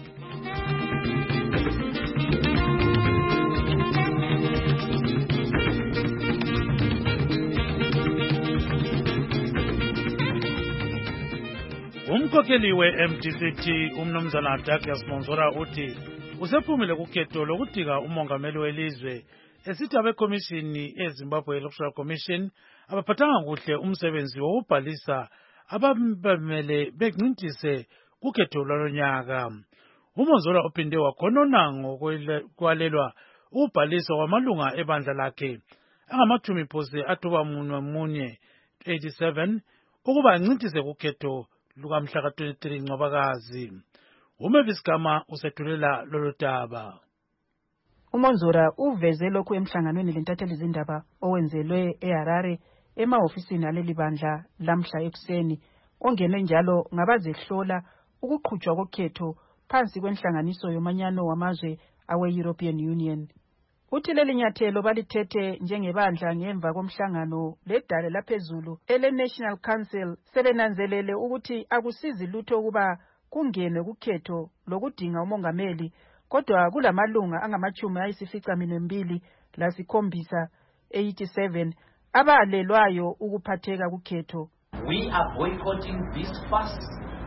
Umkhokheli we-M D C T umnumzana Douglas Monzora uthi usephumile kukhetho lokudinga umongameli welizwe, esithi abekomishini eZimbabwe Electoral Commission abaphathanga kuhle umsebenzi wokubhalisa abamele bencintise kukhetho lwalonyaka. UMonzora uphinde wakhonona ngokwalelwa ukubhaliswa kwamalunga ebandla lakhe angamathumi phose athoba munye munye eighty-seven ukuba ancintise kukhetho lukamhla twenty-three Ncwabakazi. Umavis Gama usethulela lolu daba. uMonzora uveze lokhu emhlanganweni lentatheli zindaba owenzelwe eHarare emahofisini aleli bandla lamhla ekuseni, ongenwe njalo ngabazehlola ukuqhutshwa kokhetho phansi kwenhlanganiso yomanyano wamazwe awe-European Union. Uthi leli nyathelo balithethe njengebandla ngemva komhlangano ledale laphezulu ele-National Council selenanzelele ukuthi akusizi lutho ukuba kungenwe kukhetho lokudinga umongameli, kodwa kulamalunga angamachumi ayisificaminwembili lasikhombisa eighty-seven abalelwayo ukuphatheka kukhetho. We are boycotting this fast.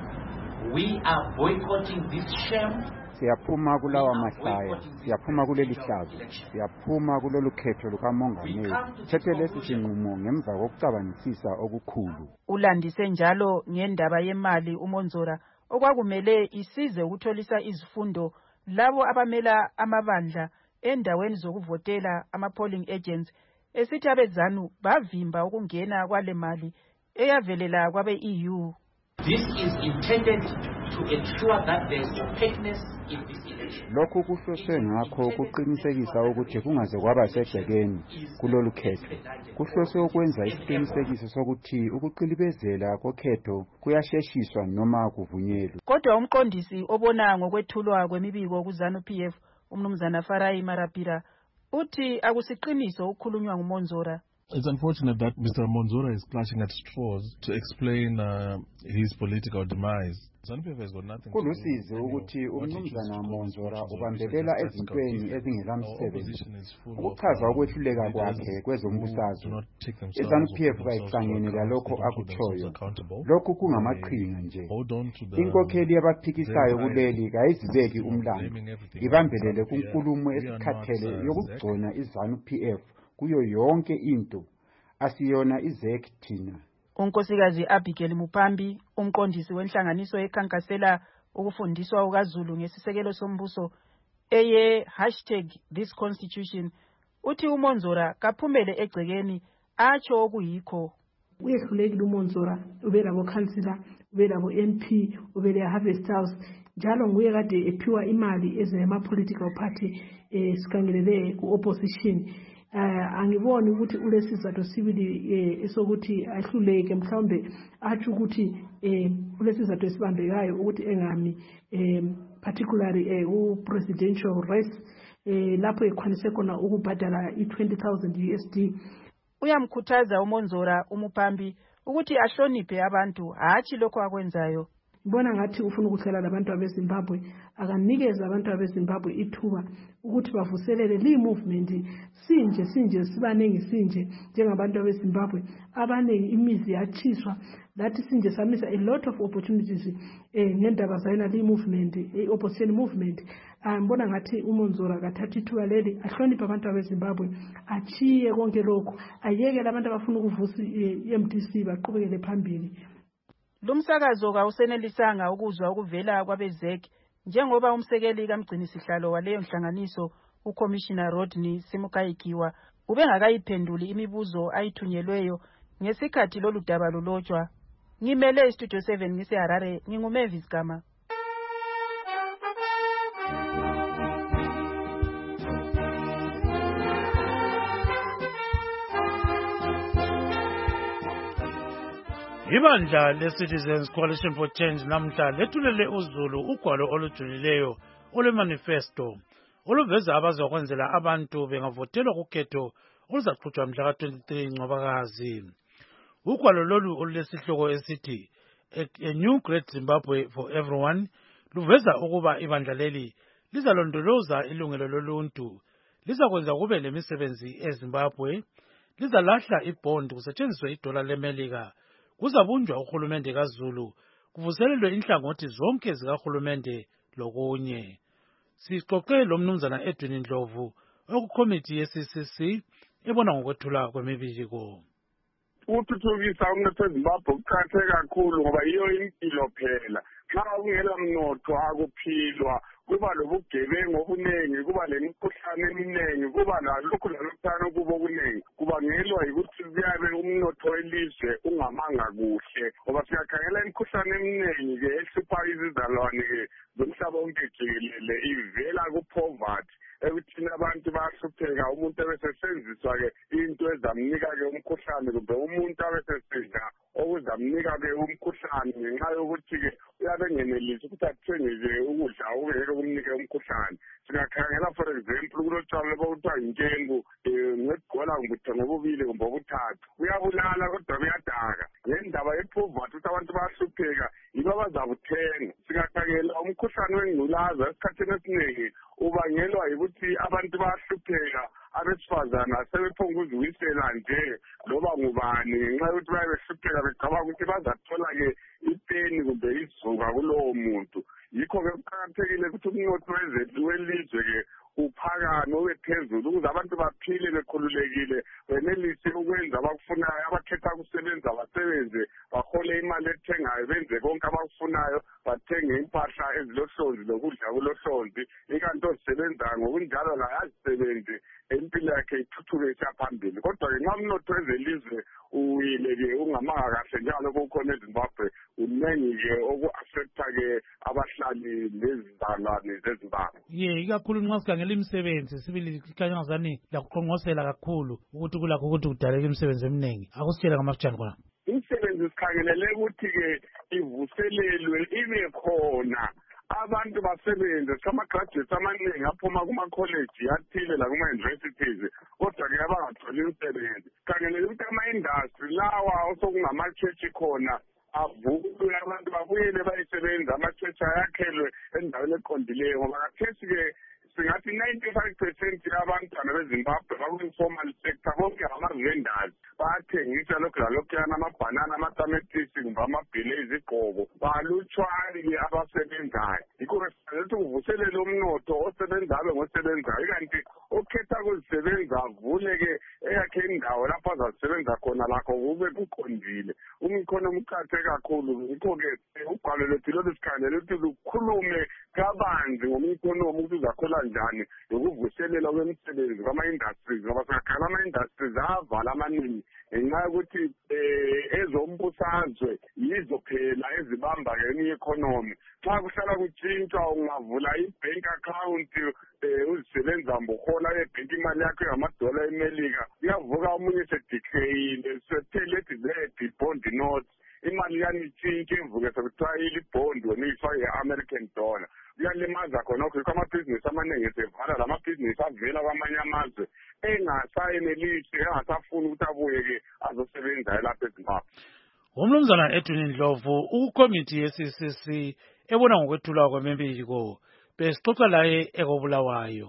We are boycotting this shame. Siyaphuma kulawa mahlaya, siyaphuma kuleli hlazo, siyaphuma kulolu khetho lukamongameli. Thethe lesi sinqumo ngemva kokucabangisisa okukhulu. Ulandise njalo ngendaba yemali uMonzora okwakumele isize ukutholisa izifundo labo abamela amabandla endaweni zokuvotela ama-polling agents, esithi abeZANU bavimba ukungena kwale mali eyavelela kwabe-E U. This is intended to ensure that there is opaqueness in this election. Lokhu kuhloswe ngakho ukuqinisekisa ukuthi kungaze kwaba segcekeni kulolu khetho. Kuhloswe ukwenza isiqinisekiso sokuthi ukuqilibezela kokhetho kuyasheshiswa noma kuvunyelwe. Kodwa umqondisi obona ngokwethulwa kwemibiko kuZANU-P F umnumzana Farai Marapira uthi akusiqiniso ukukhulunywa nguMonzora. It's unfortunate that Mister Monzora is clutching at straws to explain uh, his political demise. Kulusizi ukuthi umnumzana Monzora ubambelela ezintweni ezingelamsebenzi ukuchaza ukwehluleka kwakhe kwezombusazwe. I-ZANU-P F kayihlangene lalokho akutshoyo. Lokhu kungamaqhinga nje. Inkokheli yabaphikisayo kuleli kayizibeki umlando. Ibambelele kunkulumo esikhathele yokugcona i-ZANU-P F kuyo yonke into. Asiyona izek thina. Unkosikazi Abigail Mupambi, umqondisi wenhlanganiso ekhankasela ukufundiswa ukaZulu ngesisekelo sombuso eye hashtag this constitution, uthi uMonzora kaphumele egcekeni atsho okuyikho. Uyehlulekile uMonzora, ube labo councillor, ube labo M P, ube le Harvest House, njalo nguye kade ephiwa imali ezema political party eh sikangelele ku opposition. Uh, angiboni ukuthi ulesizathu sibili esokuthi ahluleke mhlawumbe athi ukuthi eh ulesizathu esibambekayo ukuthi engami eh particularly eh u presidential race eh lapho ekhwanise khona ukubhadala i twenty thousand U S D. Uyamkhuthaza uMonzora uMupambi ukuthi ahloniphe abantu hathi lokho akwenzayo. Ngibona ngathi ufuna ukuhlela labantu abeZimbabwe, akanikeza abantu abeZimbabwe ithuba ukuthi bavuselele li movement sinje sinje sibanengi sinje njengabantu abeZimbabwe abanengi imizi yachiswa lathi sinje samisa a lot of opportunities eh ngendaba zayina li movement eh opposition movement. Ngibona ngathi uMonzora kathatha ithuba leli ahloniphe abantu abeZimbabwe achiye konke lokho ayeke labantu abafuna ukuvusa i-M D C baqhubekele phambili. Lumsakazo kawusenelisanga ukuzwa ukuvela kwabezek njengoba umsekeli kamgcini sihlalo waleyo nhlanganiso uCommissioner Rodney Simukayikiwa ubengakayiphenduli imibuzo ayithunyelweyo ngesikhathi lolu daba lolotshwa. Ngimele iStudio seven ngiseHarare, nginguMavis Gama. Ibandla le-Citizens Coalition for Change namhla lethulele uZulu ugwalo olujulileyo olwemanifesto oluveza abazokwenzela abantu bengavotelwa kukhetho oluzaqhutshwa mhla ka twenty-three Ncwabakazi. Ugwalo lolu olulesihloko esithi A New Great Zimbabwe for Everyone luveza ukuba ibandla leli lizalondoloza ilungelo loluntu, lizakwenza kube lemisebenzi eZimbabwe, lizalahla ibond kusetshenziswe idola leMelika, kuzabunjwa uhulumende kaZulu, kuvuselelwe inhlangothi zonke zikahulumende lokunye. Sixoxe lo mnumzana Edwin Ndlovu okukomiti ye-C C C ebona ngokwethula kwemibiko. Ukuthuthukisa umnotho weZimbabwe kuqakatheke kakhulu ngoba iyo impilo phela. Xa kungela mnotho akuphilwa, kuba lobugebengu obuningi, kuba lemikhuhlane eminingi, kuba nalokhu nalokuthana kubo okuningi. Kubangelwa yikuthi kuyabe umnotho welizwe ungamanga kuhle. Ngoba siyakhangela imikhuhlane eminingi-ke ehlupha izizalwane-ke zomhlaba wonke jikelele ivela ku-poverty. Ekuthini abantu bayahlupheka, umuntu ebesesenziswa-ke into ezamnika-ke umkhuhlane, kumbe umuntu abesesidla okuzamnika-ke umkhuhlane ngenxa yokuthi-ke uyabe engenelisi ukuthi athenge-ke ukudla okungeke kumnike umkhuhlane. Singakhangela for example kulotshwala okuthiwa yintshengu, ngegqola kumbe uthenga obubili kumbe obuthathu. Kuyabulala kodwa kuyadaka. Ngendaba ye-poverty ukuthi abantu bayahlupheka yibo abazakuthenga. Singakhangela umkhuhlane wengculaza esikhathini esiningi ubangelwa yikuthi abantu bayahlupheka, abesifazana sebephonga uziwisela nje loba ngubani ngenxa yokuthi baye behlupheka becabanga ukuthi bazathola-ke ipeni kumbe izuka kulowo muntu. Yikho-ke kuqakathekile ukuthi umnotho welizwe-ke uphakame ube phezulu ukuze abantu baphile bekhululekile, benelise ukwenza abakufunayo, abakhetha ukusebenza basebenze, bahole imali ethengayo, benze konke abakufunayo, bathenge impahla ezilohlonzi lokudla kulohlonzi. Ikanti ozisebenzayo ngokunjalo laye azisebenze impilo yakhe ithuthuke isiya phambili. Kodwa-ke nxa umnotho wezelizwe uwile-ke ungamanga kahle njalo kukhona eZimbabwe, uningi-ke oku-affecta-ke abahlali nezizalwane zeZimbabwe. Ye, ikakhulu nxa sikhangela imisebenzi sibili ikanyazani lakuqonqosela kakhulu ukuthi kulakho ukuthi kudaleke imisebenzi eminingi. Akusitshela ngamafutshane khona. Imisebenzi sikhangelele ukuthi-ke ivuselelwe ibe khona. abantu basebenze sama-graduates amaningi aphuma kuma-college athile la kuma-universities kodwa-ke abangatholi imisebenzi kanye nokuthi ama-industry lawa osokungama-church khona avulwe abantu babuyele bayisebenza ama-church ayakhelwe endaweni eqondileyo ngoba kathesi-ke singathi ninety-five percent yabantwana bezimbabwe baku-informal sector bonke ama-vendors bayathengisa lokhu lalokhuyana amabhanana amatametisi kumbe amabhile izigqoko balutshwane-ke abasebenzayo yikho-ke sifanele ukuthi kuvuselele umnotho osebenzayo ngosebenzayo ikanti okhetha kuzisebenza avule-ke eyakhe indawo lapho azazisebenza khona lakho kube kuqondile umkhono mqathe kakhulu yikho-ke ugwalo lwethu lolu sikhanele ukuthi lukhulume kabanzi ngomkhonomi ukuthi uzakhula njani yokuvuselela kwemisebenzi kwama-industries ngoba singakhala ama-industries avala amaningi ngenxa yokuthi um ezombusazwe yizo phela ezibamba-ke eminye economy xa kuhlala kutshintshwa ungavula i-bank account um uzisebenza mbuhola ebhenki imali yakho engamadola emelika kuyavuka omunye sedeclayile sepheleti zedi-bond notes imali yanitshintshe ivuke sekuthiwa ilibhondi wena uyifake ye-American dollar kuyalimaza khona okho amabhizinisi amaningi sevala la mabhizinisi avela kwamanye amazwe engasayenelisi engasafuni ukuthi abuye-ke azosebenza lapha eZimbabwe. Umnumzana Edwin Ndlovu ukukomiti ye-C C C ebona ngokwethulwa kwemibiko besixoxa laye ekobulawayo.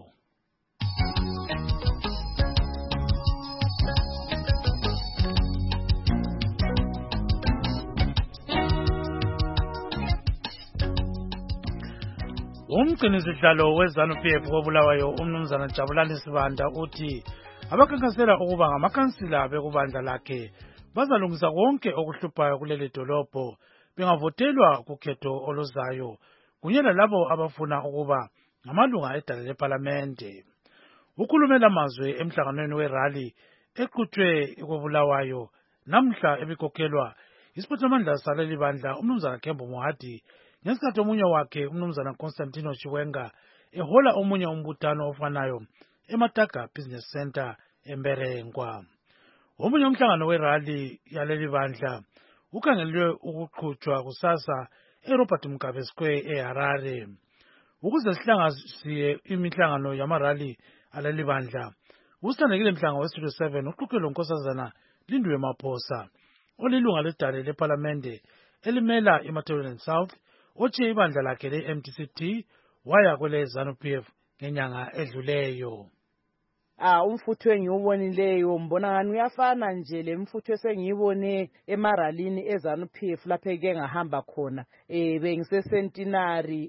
Umgcinisihlalo we-ZANU-P F kobulawayo umnumzana Jabulani Sibanda uthi abakhankasela ukuba ngamakansila bekubandla lakhe bazalungisa konke okuhluphayo kuleli dolobho bengavotelwa kukhetho oluzayo kunye lalabo abafuna ukuba ngamalunga edale lephalamende. Ukhulumela amazwi emhlanganweni werali eqhutshwe kobulawayo namhla ebikhokhelwa isiphathamandla saleli bandla umnumzana Kembo Mohadi ngesikhathi omunye wakhe umnumzana Constantino Chiwenga ehola omunye umbuthano ofanayo eMataga Business Center eMberengwa. Omunye umhlangano werali yaleli bandla ukhangelwe ukuqhutshwa kusasa eRobert Mugabe Square eHarare. Ukuze sihlangasiye imihlangano yamarali aleli bandla usithandekile mhlanga we-Studio seven uqhuqhelo nkosazana Lindwe Maphosa olilunga ledale lephalamende elimela iMatabeleland South otshe ibandla lakhe le-M D C T waya kwele ZANU-P F ngenyanga edluleyo. Ah umfutho engiwubonileyo mbona ngani uyafana nje lemfutho esengiyibone emaralini eZANU-P F lapho eke ngahamba khona eh bengise Centenary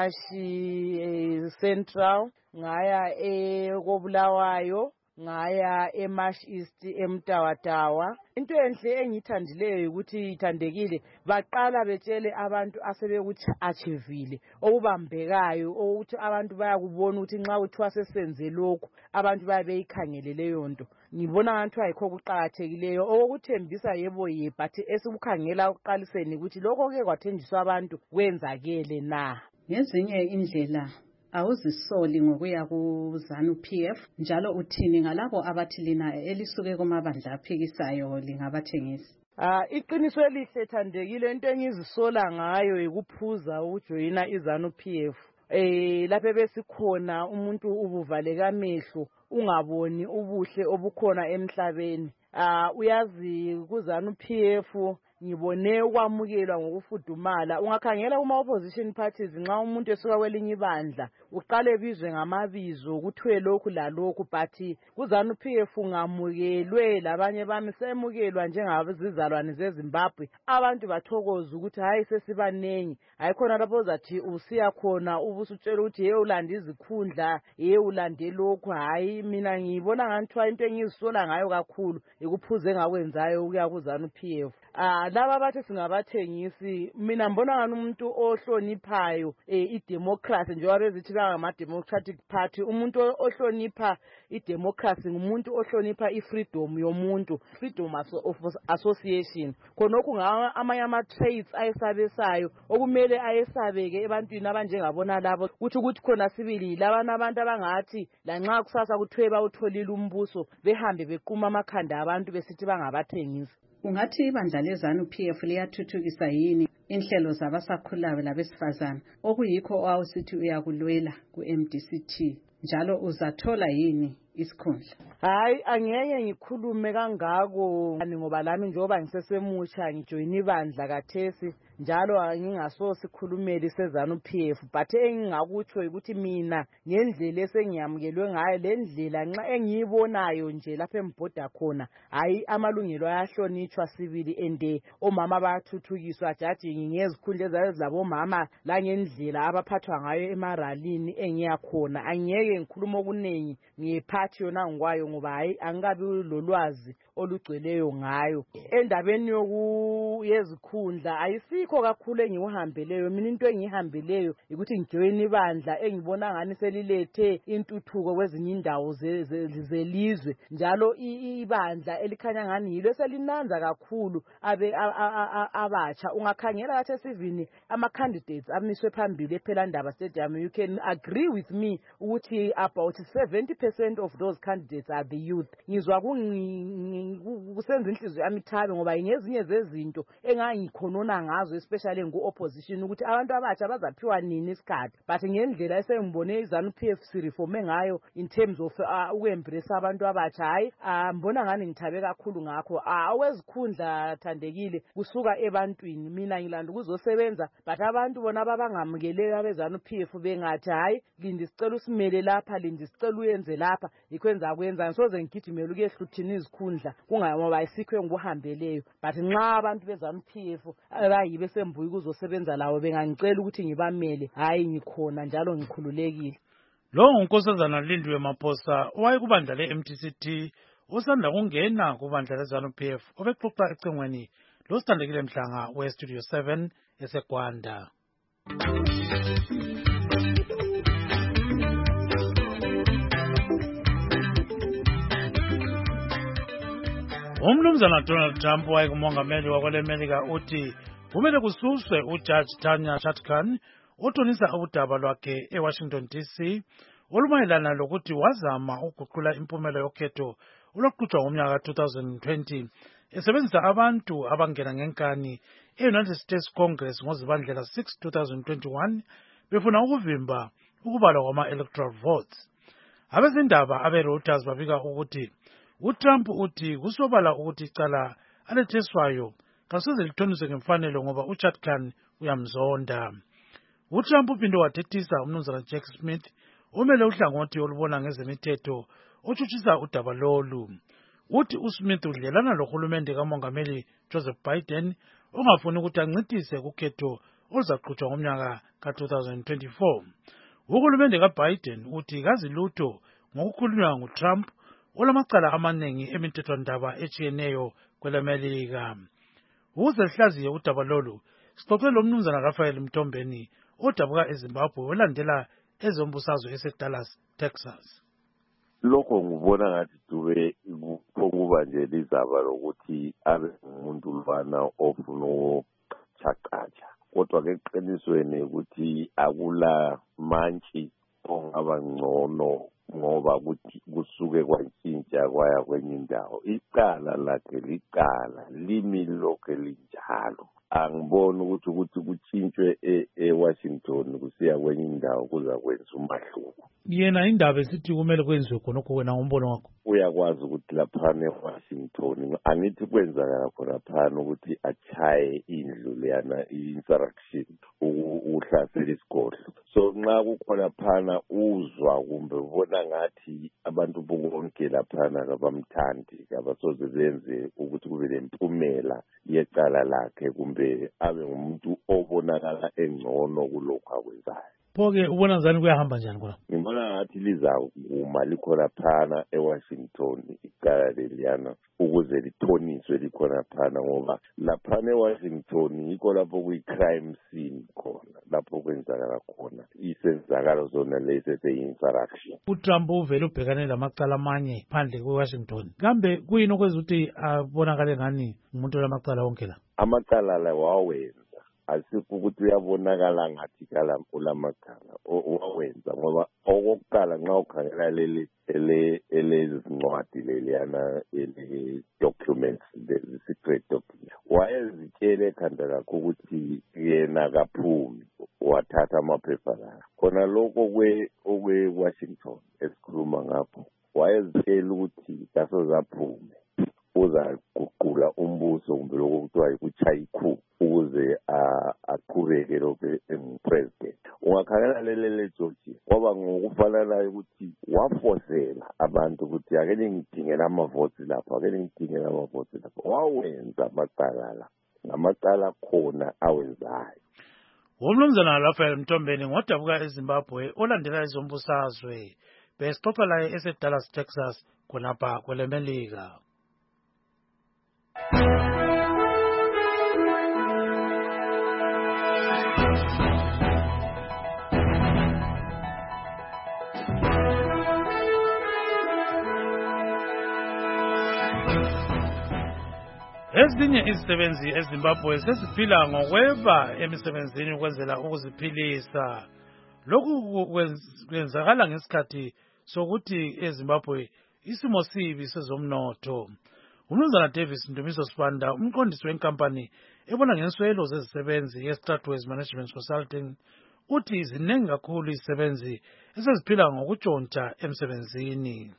eMashi eh, Central ngaya ekobulawayo ngaya eMash East eMtawatawa. Into enhle engithandileyo ukuthi ithandekile baqala betshele abantu asebekuthi achievile okubambekayo ukuthi abantu bayakubona ukuthi nxa uthiwa sesenze lokhu abantu bayabeyikhangele leyo nto. Ngibona ngathi ayikho kuqhakathekileyo okuthembisa yebo ye but esikukhangela ukuqaliseni ukuthi lokho ke kwathenjiswa abantu kwenzakele na. Ngezinye indlela awuzisoli ngokuya ku-ZANU-P F njalo uthini ngalabo abathi lina elisuke kumabandla aphikisayo lingabathengisi? Ah iqiniso elihle thandekile into engizisola ngayo ikuphuza ukujoyina iZANU-P F. Eh lapho besikhona umuntu ubuvaleka amehlo ungaboni ubuhle obukhona emhlabeni. Ah uyazi kuZANU-P F ngibone ukwamukelwa ngokufudumala. Ungakhangela kuma opposition parties nxa umuntu esuka kwelinye ibandla uqale bizwe ngamabizo kuthiwe lokhu lalokhu but kuZANU-P F ngamukelwe labanye bami semukelwa njengabazizalwane zeZimbabwe abantu bathokoza ukuthi hayi sesibanengi ayikhona lapho zathi usiya khona ubusutshela ukuthi hey ulanda izikhundla hey ulande lokhu hayi mina ngibona nganthiwa into engizisola ngayo kakhulu ikuphuze ngakwenzayo ukuya kuZANU-P F. Ah laba bathi singabathengisi mina mbona ngani umuntu ohloniphayo eh idemocracy njengoba bezithi bangama Democratic Party umuntu ohlonipha idemocracy ngumuntu ohlonipha ifreedom yomuntu freedom of association khonokho ngawa amanye ama trades ayesabesayo okumele ayesabeke ebantwini abanjengabona labo ukuthi ukuthi khona sibili labana abantu abangathi lanxa kusasa kuthiwe bawutholile umbuso behambe bequma amakhanda abantu besithi bangabathengisi. Ungathi ibandla leZANU-P F liyathuthukisa yini inhlelo zabasakhulayo labesifazana okuyikho owawusithi uyakulwela ku-M D C T njalo uzathola yini isikhundla? Hayi, angeke ngikhulume kangako ngoba lami njengoba ngisesemutsha ngijoyina ibandla kathesi njalo angingasosikhulumeli seZanu P F, but engingakutsho ukuthi mina ngendlela esengiyamukelwe ngayo le ndlela nxa engiyibonayo nje lapha embhoda khona, hayi amalungelo ayahlonitshwa sibili ende omama bayathuthukiswa jaji ngezikhundla ezilabomama la ngendlela abaphathwa ngayo emaralini engiyakhona. Angeke ngikhuluma okuningi ngiyephathi yona ngwayo ngoba hayi angikabi lolwazi olugcweleyo ngayo. Endabeni yoku yezikhundla ayisikho kakhulu engihambeleyo. Mina into engihambeleyo ukuthi ngijoyina ibandla engibona ngani selilethe intuthuko kwezinye indawo zelizwe, njalo ibandla elikhanya ngani yilo selinanza kakhulu abe abatsha. Ungakhangela kathi esivini ama candidates amiswe phambili ePhelandaba Stadium, you can agree with me ukuthi about seventy percent of those candidates are the youth. Ngizwa kusenza inhliziyo yami ithabe ngoba ingezinye zezinto engangikhonona ngazo especially ngu-opposition ukuthi abantu abatsha bazaphiwa nini isikhathi, but ngendlela esengibone iZanu P F sireforme ngayo in terms of uku-embrace abantu abatsha, hayi mbona ngani ngithabe kakhulu ngakho. Awezikhundla Thandekile kusuka ebantwini, mina ngilanda ukuzosebenza but abantu bona babangamukeleyo abeZanu P F bengathi hayi lindi sicela usimele lapha, lindi sicela uyenze lapha, ikwenza kwenza ngisoze ngigijimela ukuyehluthina izikhundla kungayoba isikho engikuhambeleyo. But nxa abantu beZanu P F abayibe sembuyi kuzosebenza lawo bengangicela ukuthi ngibamele, hayi ngikhona njalo ngikhululekile. Lo ngunkosazana Lindiwe Maphosa owayekubandla le-M D C T usanda kungena kubandla leZanu P F obexoxa ecingweni lo Sithandekile Mhlanga we-Studio seven eseGwanda. Umnumzana Donald Trump wayekumongameli wakwelemelika uthi kumele kususwe uJudge Tanya Chutkan othonisa udaba lwakhe eWashington D C olumayelana lokuthi wazama ukuguqula impumela yokhetho oloqhutshwa ngomnyaka two thousand twenty esebenzisa abantu abangena ngenkani e-United States Congress ngoZibandlela six two thousand twenty-one befuna ukuvimba ukubalwa kwama-electoral votes. Abezindaba abe-Reuters babika ukuthi uTrump uthi kusobala ukuthi icala aletheswayo kasoze lithoniswe ngemfanelo ngoba uChutkan uyamzonda. uTrump uphinde wathethisa umnumzana Jack Smith omele uhlangothi olubona ngezemithetho otshutshisa udaba lolu. Uthi uSmith udlelana lohulumende kamongameli Joseph Biden ongafuni ukuthi ancitise kukhetho oluzaqhutshwa ngomnyaka ka two thousand twenty-four. Uhulumende kaBiden uthi kazi lutho ngokukhulunywa nguTrump olamacala amaningi emithethwandaba etshiyeneyo kwelemelika. Ukuze sihlaziye udaba lolu sixoxe lo mnumzana Rafael Mtombeni odabuka eZimbabwe olandela ezombusazwe eseDallas, Texas. Lokho ngubona ngathi dube kuba nje lizaba lokuthi abe umuntu lwana ofuna ukuchaqacha, kodwa ke eqinisweni ukuthi akula mantshi ongaba ngcono ngoba ukuthi kusuke kwatshintsha kwaya kwenye indawo. Icala lakhe licala limi lokhe linjalo. Angiboni ukuthi ukuthi kuchintshwe eWashington kusiya kwenye indawo kuza kwenza umahluko. Yena indaba esithi kumele kwenziwe khonokho wena ngombono wakho. Uyakwazi ukuthi lapha eWashington angithi kwenzakala khona phana ukuthi achaye indlu leyana i-insurrection uhlasela isigodlo. So nxa kukhona phana uzwa kumbe ubona ngathi abantu bonke laphana kabamthandi abasoze benze ukuthi kube lempumela yecala lakhe kumbe abe ngumuntu obonakala engcono kulokho akwenzayo. Phoke ubona njani kuyahamba njani khona? Ngibona ngathi lizakuma likhona phana eWashington icala leliyana ukuze lithoniswe likhona phana ngoba laphana eWashington yikho lapho kuyi-crime scene khona lapho kwenzakala khona isenzakalo zona lezi eze-insurrection. uTrump uvele ubhekane lamacala amanye phandle kweWashington. Kambe kuyini okwenza ukuthi abonakale ngani umuntu olamacala wonke la? Amacala la wawenza asikho ukuthi uyabonakala ngathi kala ulamagama owenza ngoba okokuqala nxa ukhangela leli ele elezincwadi leliyana ele documents the secret documents wayezitshele ekhanda lakho ukuthi yena kaphumi wathatha amaphepha la khona lokho kwe okwe Washington esikhuluma ngapho wayezitshela ukuthi kasozaphume uzaguqula umbuso kumbe lokho kuthiwa yikuchaya ikhu ukuze aqhubeke lokho empresident ungakhangela lelele Georgia ngoba ngokufananayo ukuthi wafosela abantu ukuthi ake ngidingela amavoti lapha ake ngidingela amavoti lapha wawenza amacala la ngamacala khona awenzayo. Umnumzana Raphael Mtombeni ngodabuka eZimbabwe olandela izombusazwe besixoxa laye eseDallas Texas khonapha kwelemelika. Ezinye izisebenzi eZimbabwe seziphila ngokweba emisebenzini ukwenzela ukuziphilisa. Lokhu kwenzakala ngesikhathi sokuthi eZimbabwe isimo sibi sezomnotho. Umnumzana Davis Ndumiso Sibanda umqondisi wenkampani ebona ngenswelo zezisebenzi yeStratways Management Consulting uthi ziningi kakhulu izisebenzi eseziphila ngokutshontsha emsebenzini.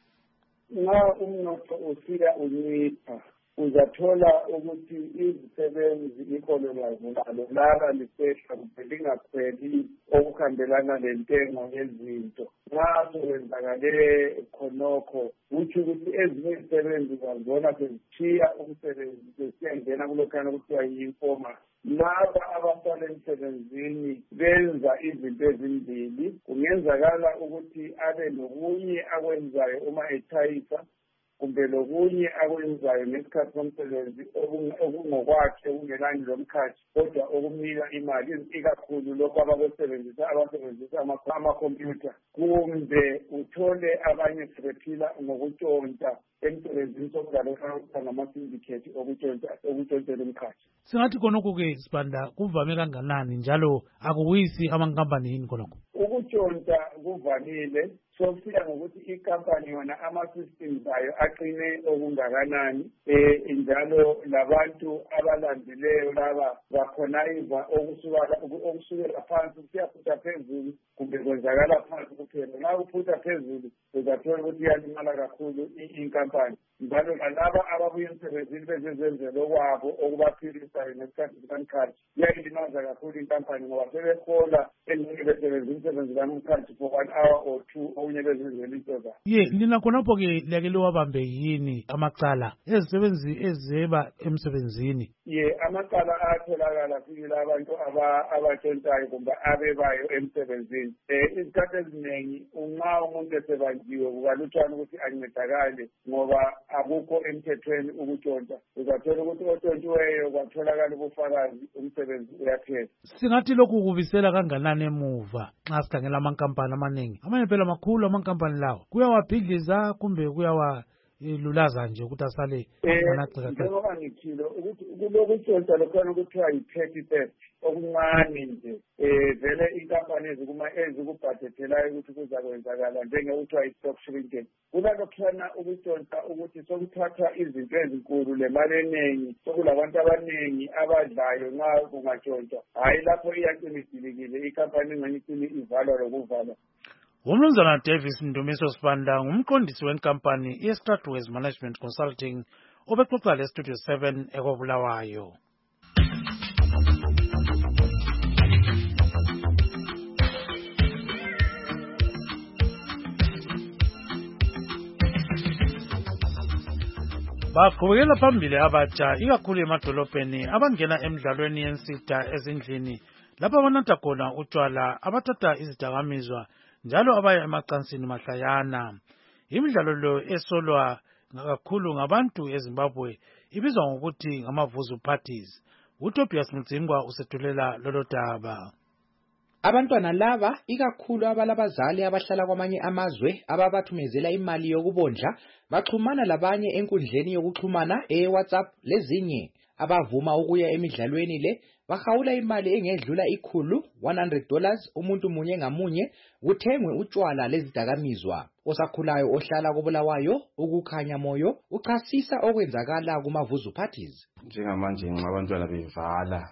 Nxa umnotho ufika uncipha uzathola ukuthi izisebenzi ikolo lazo laba lisehla kumbe lingakhweli okuhambelana lentengo yezinto. Nxa sokwenzakale khonokho kutsho ukuthi ezinye izisebenzi zazibona sezithiya umsebenzi sesiyangena kulokhana kuthiwa yi-informal. Laba abasala emsebenzini benza izinto ezimbili. Kungenzakala ukuthi abe nokunye akwenzayo uma ethayisa kumbe lokunye akwenzayo ngesikhathi somsebenzi okungokwakhe okungelani lomkhathi kodwa okumnika imali ikakhulu lokho abakusebenzisa abasebenzisa amakhompyutha kumbe uthole abanye sebephila ngokutshontsha emsebenzini sokulalokha ngama-syndicate okutshontsela umkhathi. Singathi khonokho-ke Sibanda kuvame kanganani njalo akuwisi amankampani yini khonokho? Ukutshontsha kuvamile sofika ngokuthi ikampani yona ama-systems ayo aqine okungakanani eh njalo labantu abalandileyo laba bakhonayiva okusukela phansi kuyafutha phezulu kumbe kwenzakala phansi kuphela. Nxa kuphutha phezulu uzathola ukuthi iyalimala kakhulu inkampani njalo lalaba ababuya emsebenzini bezenzelo kwabo okubaphilisayo ngesikhathi sikamkhathi iyayilimaza kakhulu inkampani ngoba sebehola engeke besebenza umsebenzi kamkhathi for one hour or two okunye bezenzela into zabo. Ye lina khonapho-ke liyake liwabambe yini amacala ezisebenzi ezeba emsebenzini? Ye amacala ayatholakala fikile abantu abatshontshayo kumbe abebayo emsebenzini. Um isikhathi eziningi unxa umuntu esebanjiwe kukalutshwana ukuthi ancedakale ngoba akukho emthethweni ukutshontsha. Uzathola ukuthi otshontshiweyo kwatholakala ubufakazi umsebenzi uyaphela. Singathi lokhu kubisela kanganani emuva nxa sikhangela amankampani amaningi amanye phela makhulu amankampani lawo kuyawabhidliza kumbe kuyawa lulaza nje ukuthi asale anacika. Njengoba ngithilo ukuthi kulokutshontsha lokhona kuthiwa yi-petty theft okuncane nje um vele inkampani ezikuma ezikubhadethelayo ukuthi kuzakwenzakala njengekuthiwa yi-stock shrinkage. Kulalokhana ukutshontsha ukuthi sokuthathwa izinto ezinkulu lemali eningi sokulabantu abaningi abadlayo nxa kungatshontshwa. Hhayi lapho iyacina idilikile ikampani ingani icine ivalwa lokuvalwa. Umnumzana Davis Ndumiso Sibanda ngumqondisi wenkampani yeStratways Management Consulting obexoxa leStudio seven ekobulawayo. Baqhubekela phambili abatsha ikakhulu emadolobheni abangena emidlalweni yensita ezindlini lapho abanatha khona utshwala abathatha izidakamizwa njalo abaya emacansini mahlayana. Imidlalo lo esolwa kakhulu ngabantu eZimbabwe ibizwa ngokuthi ngamavuzu parties. uTobias Mdzingwa usethulela lolo daba. Abantwana laba ikakhulu abalabazali abahlala kwamanye amazwe ababathumezela imali yokubondla baxhumana labanye enkundleni yokuxhumana eWhatsApp lezinye. abavuma ukuya emidlalweni le bahawula imali engedlula ikhulu one hundred dollars umuntu munye ngamunye kuthengwe utshwala lezidakamizwa. Osakhulayo ohlala koBulawayo ukukhanya moyo uchasisa okwenzakala kumavuzu parties. Njengamanje nxa abantwana bevala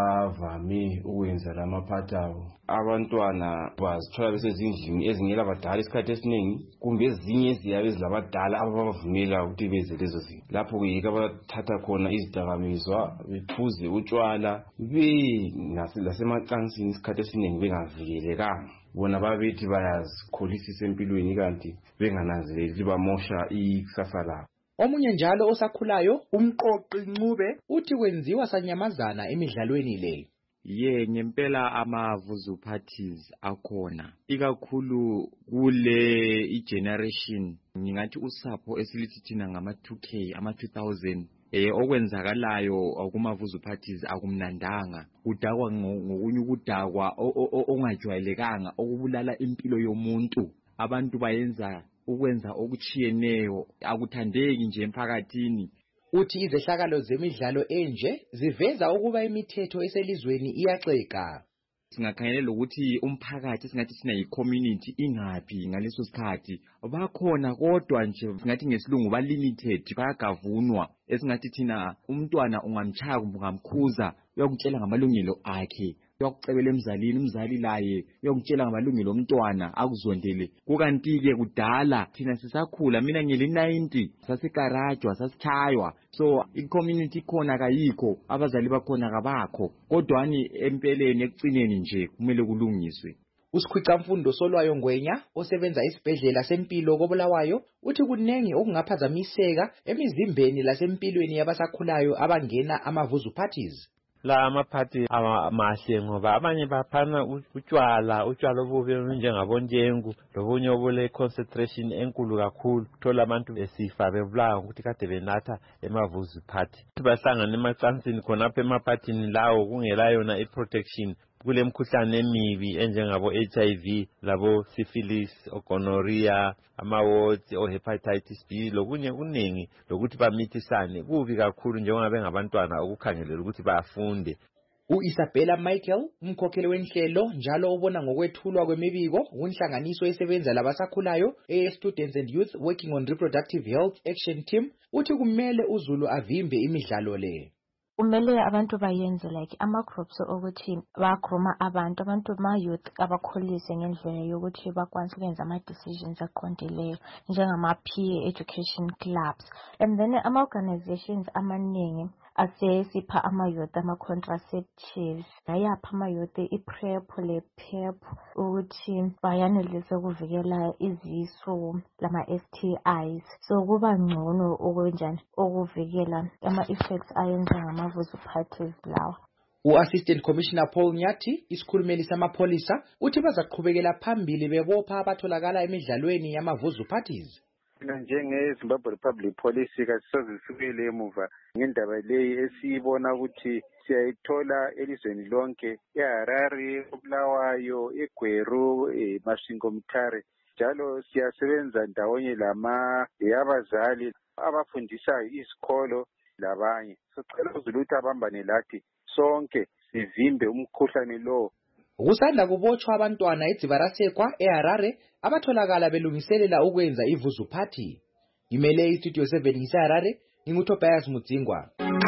bavame ukwenza lamaphathi abo. Abantwana bazithola besezindlini ezingela badala isikhathi esiningi kumbe ezinye eziyabe zilabadala ababavumela ukuthi beze lezo zinto. Lapho kuyika abathatha khona izidakamizwa bephuze utshwala be nasemacansini isikhathi esiningi bengavikelekanga. Bona babethi bayazikholisisa empilweni kanti bengananzeleli bamosha ikusasa labo. Omunye njalo osakhulayo umqoqi Ncube uthi kwenziwa sanyamazana emidlalweni le. Ye ngempela amavuzu parties akhona ikakhulu kule igeneration ngingathi usapho esilithi thina ngama two K ama two thousand eh okwenzakalayo akumavuzu parties akumnandanga kudakwa ngokunye ukudakwa ongajwayelekanga okubulala impilo yomuntu abantu bayenza ukwenza okuchiyeneyo akuthandeki nje emphakathini. Uthi izehlakalo zemidlalo enje ziveza ukuba imithetho eselizweni iyaxeka. Singakhangelela ukuthi umphakathi singathi sina yi-community ingaphi ngaleso sikhathi bakhona kodwa nje singathi ngesilungu ba limited bayagavunwa esingathi thina umntwana ungamchaya kumbe ungamkhuza uyakutshela ngamalungelo akhe uyakucebela emzalini umzali laye uyakutshela ngamalungelo omntwana akuzondele kukanti ke kudala thina sisakhula mina ngile ninety sasigarajwa sasichaywa so i-community khona kayikho abazali bakhona kabakho kodwa ani empeleni ekucineni nje kumele kulungiswe. Usikhwica mfundo Solwayo Ngwenya osebenza esibhedlela sempilo koBulawayo uthi kunengi okungaphazamiseka emizimbeni lasempilweni yabasakhulayo abangena amavuzu parties. La amaphathi amahle ngoba abanye baphana utshwala utshwala obubi njengabonjengu lobunye obule concentration enkulu kakhulu thola abantu besifa bebulawa ukuthi kade benatha emavuzu party bahlangana emacansini khona apha emaphathini lawo kungela yona iprotection kule mkhuhlane emibi enjengabo H I V labo syphilis gonorrhea amawards o hepatitis B lokunye kuningi lokuthi bamithisane kubi kakhulu njengoba bengabantwana ukukhangelela ukuthi bafunde. U-Isabella Michael umkhokheli wenhlelo njalo ubona ngokwethulwa kwemibiko kunhlanganiso esebenza labasakhulayo e-Students and Youth Working on Reproductive Health Action Team uthi kumele uZulu avimbe imidlalo le. Kumele abantu bayenze like ama groups ukuthi bagroma abantu abantu ma youth abakhulise ngendlela yokuthi bakwanise ukwenza ama decisions aqondileyo njengama peer education clubs and then ama organizations amaningi asesipha ama youth ama contraceptives ayapha ama youth iPrEP le PEP ukuthi bayanelise ukuvikela izisu lama S T Is so kuba ngcono okwenjani ukuvikela ama effects ayenza ngamavuzu parties lawa. U-Assistant Commissioner Paul Nyathi isikhulumeli samapholisa uthi bazaqhubekela phambili bebopha abatholakala emidlalweni yamavuzu parties. Njenge-Zimbabwe Republic Police kasisoze sibuyele emuva ngendaba leyi esiyibona ukuthi siyayithola elizweni lonke eHarare, eBulawayo, eGweru, eMasvingo Mutare njalo siyasebenza ndawonye lama abazali abafundisa izikolo labanye. Sicela uZulu ukuthi abambane lathi sonke sivimbe umkhuhlane lo. Kusanda kubotshwa abantwana eDzivarasekwa eHarare abatholakala belungiselela ukwenza ivuzu party. Ngimele iStudio seven ngiseHarare nginguTobias Mudzingwa.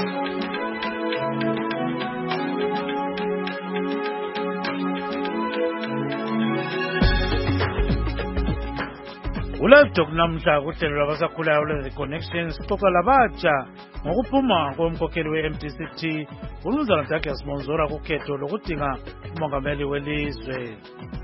Ulaptop namhla kuhlelo lwabasakhulayo lezi connections xoxa labatsha ngokuphuma komkhokheli we-M D C T uMnumzana Douglas Monzora kukhetho lokudinga umongameli welizwe.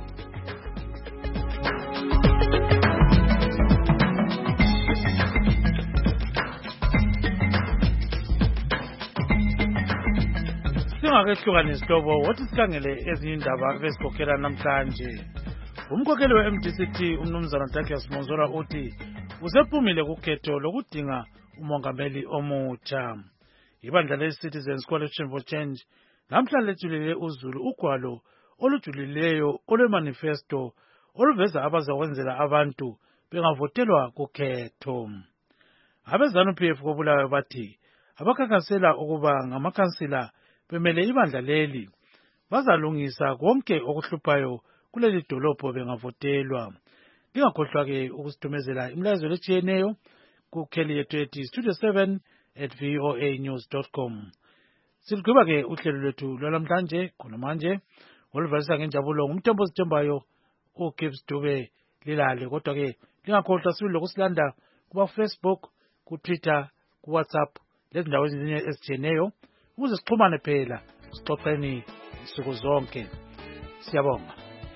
Singakehluka nesihlobo wothi sikhangele ezinye indaba bezikhokhela namhlanje. Umkhokheli we-M D C T uMnumzana Douglas Monzora uthi usephumile kukhetho lokudinga umongameli omutsha. Ibandla le-Citizens Coalition for Change namhla lethulele uZulu ugwalo olujulileyo olwemanifesto oluveza abazakwenzela abantu bengavotelwa kukhetho. Abezanu P F koBulawayo bathi abakhankasela ukuba ngamakhansila bemele ibandla leli bazalungisa konke okuhluphayo kuleli dolobho bengavotelwa. Lingakhohlwa-ke ukusithumezela imlayezo etshiyeneyo kukheli yethu ethi studio seven at v o a news dot com. Silugqiba-ke uhlelo lwethu lwalamhlanje khona manje oluvalisa ngenjabulo ngumthembo osithembayo uGibbs Dube lilale. Kodwa-ke lingakhohlwa sibili lokusilanda kuba-Facebook, ku-Twitter, ku-WhatsApp lezindawo ezinye ezitshiyeneyo ukuze sixhumane phela sixoxeni nsuku zonke. Siyabonga.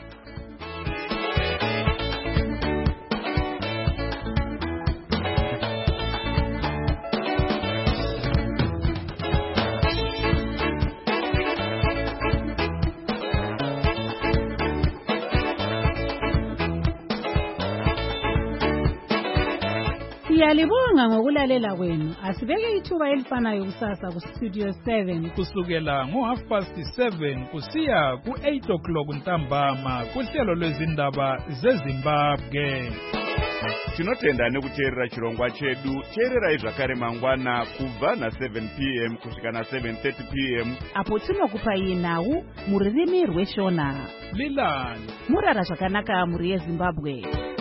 Siyalibonga ngokulalela kwenu. Asibeke ithuba elifanayo kusasa ku Studio seven kusukela ngo half past seven kusiya ku eight o'clock ntambama kuhlelo lwezindaba zeZimbabwe. Tinotenda nekuteerera chirongwa chedu. Teererai zvakare mangwana kubva na seven p m kusvika na seven thirty p m apo tinokupai nhau muririmi rweshona. Lilani murara zvakanaka muri yeZimbabwe.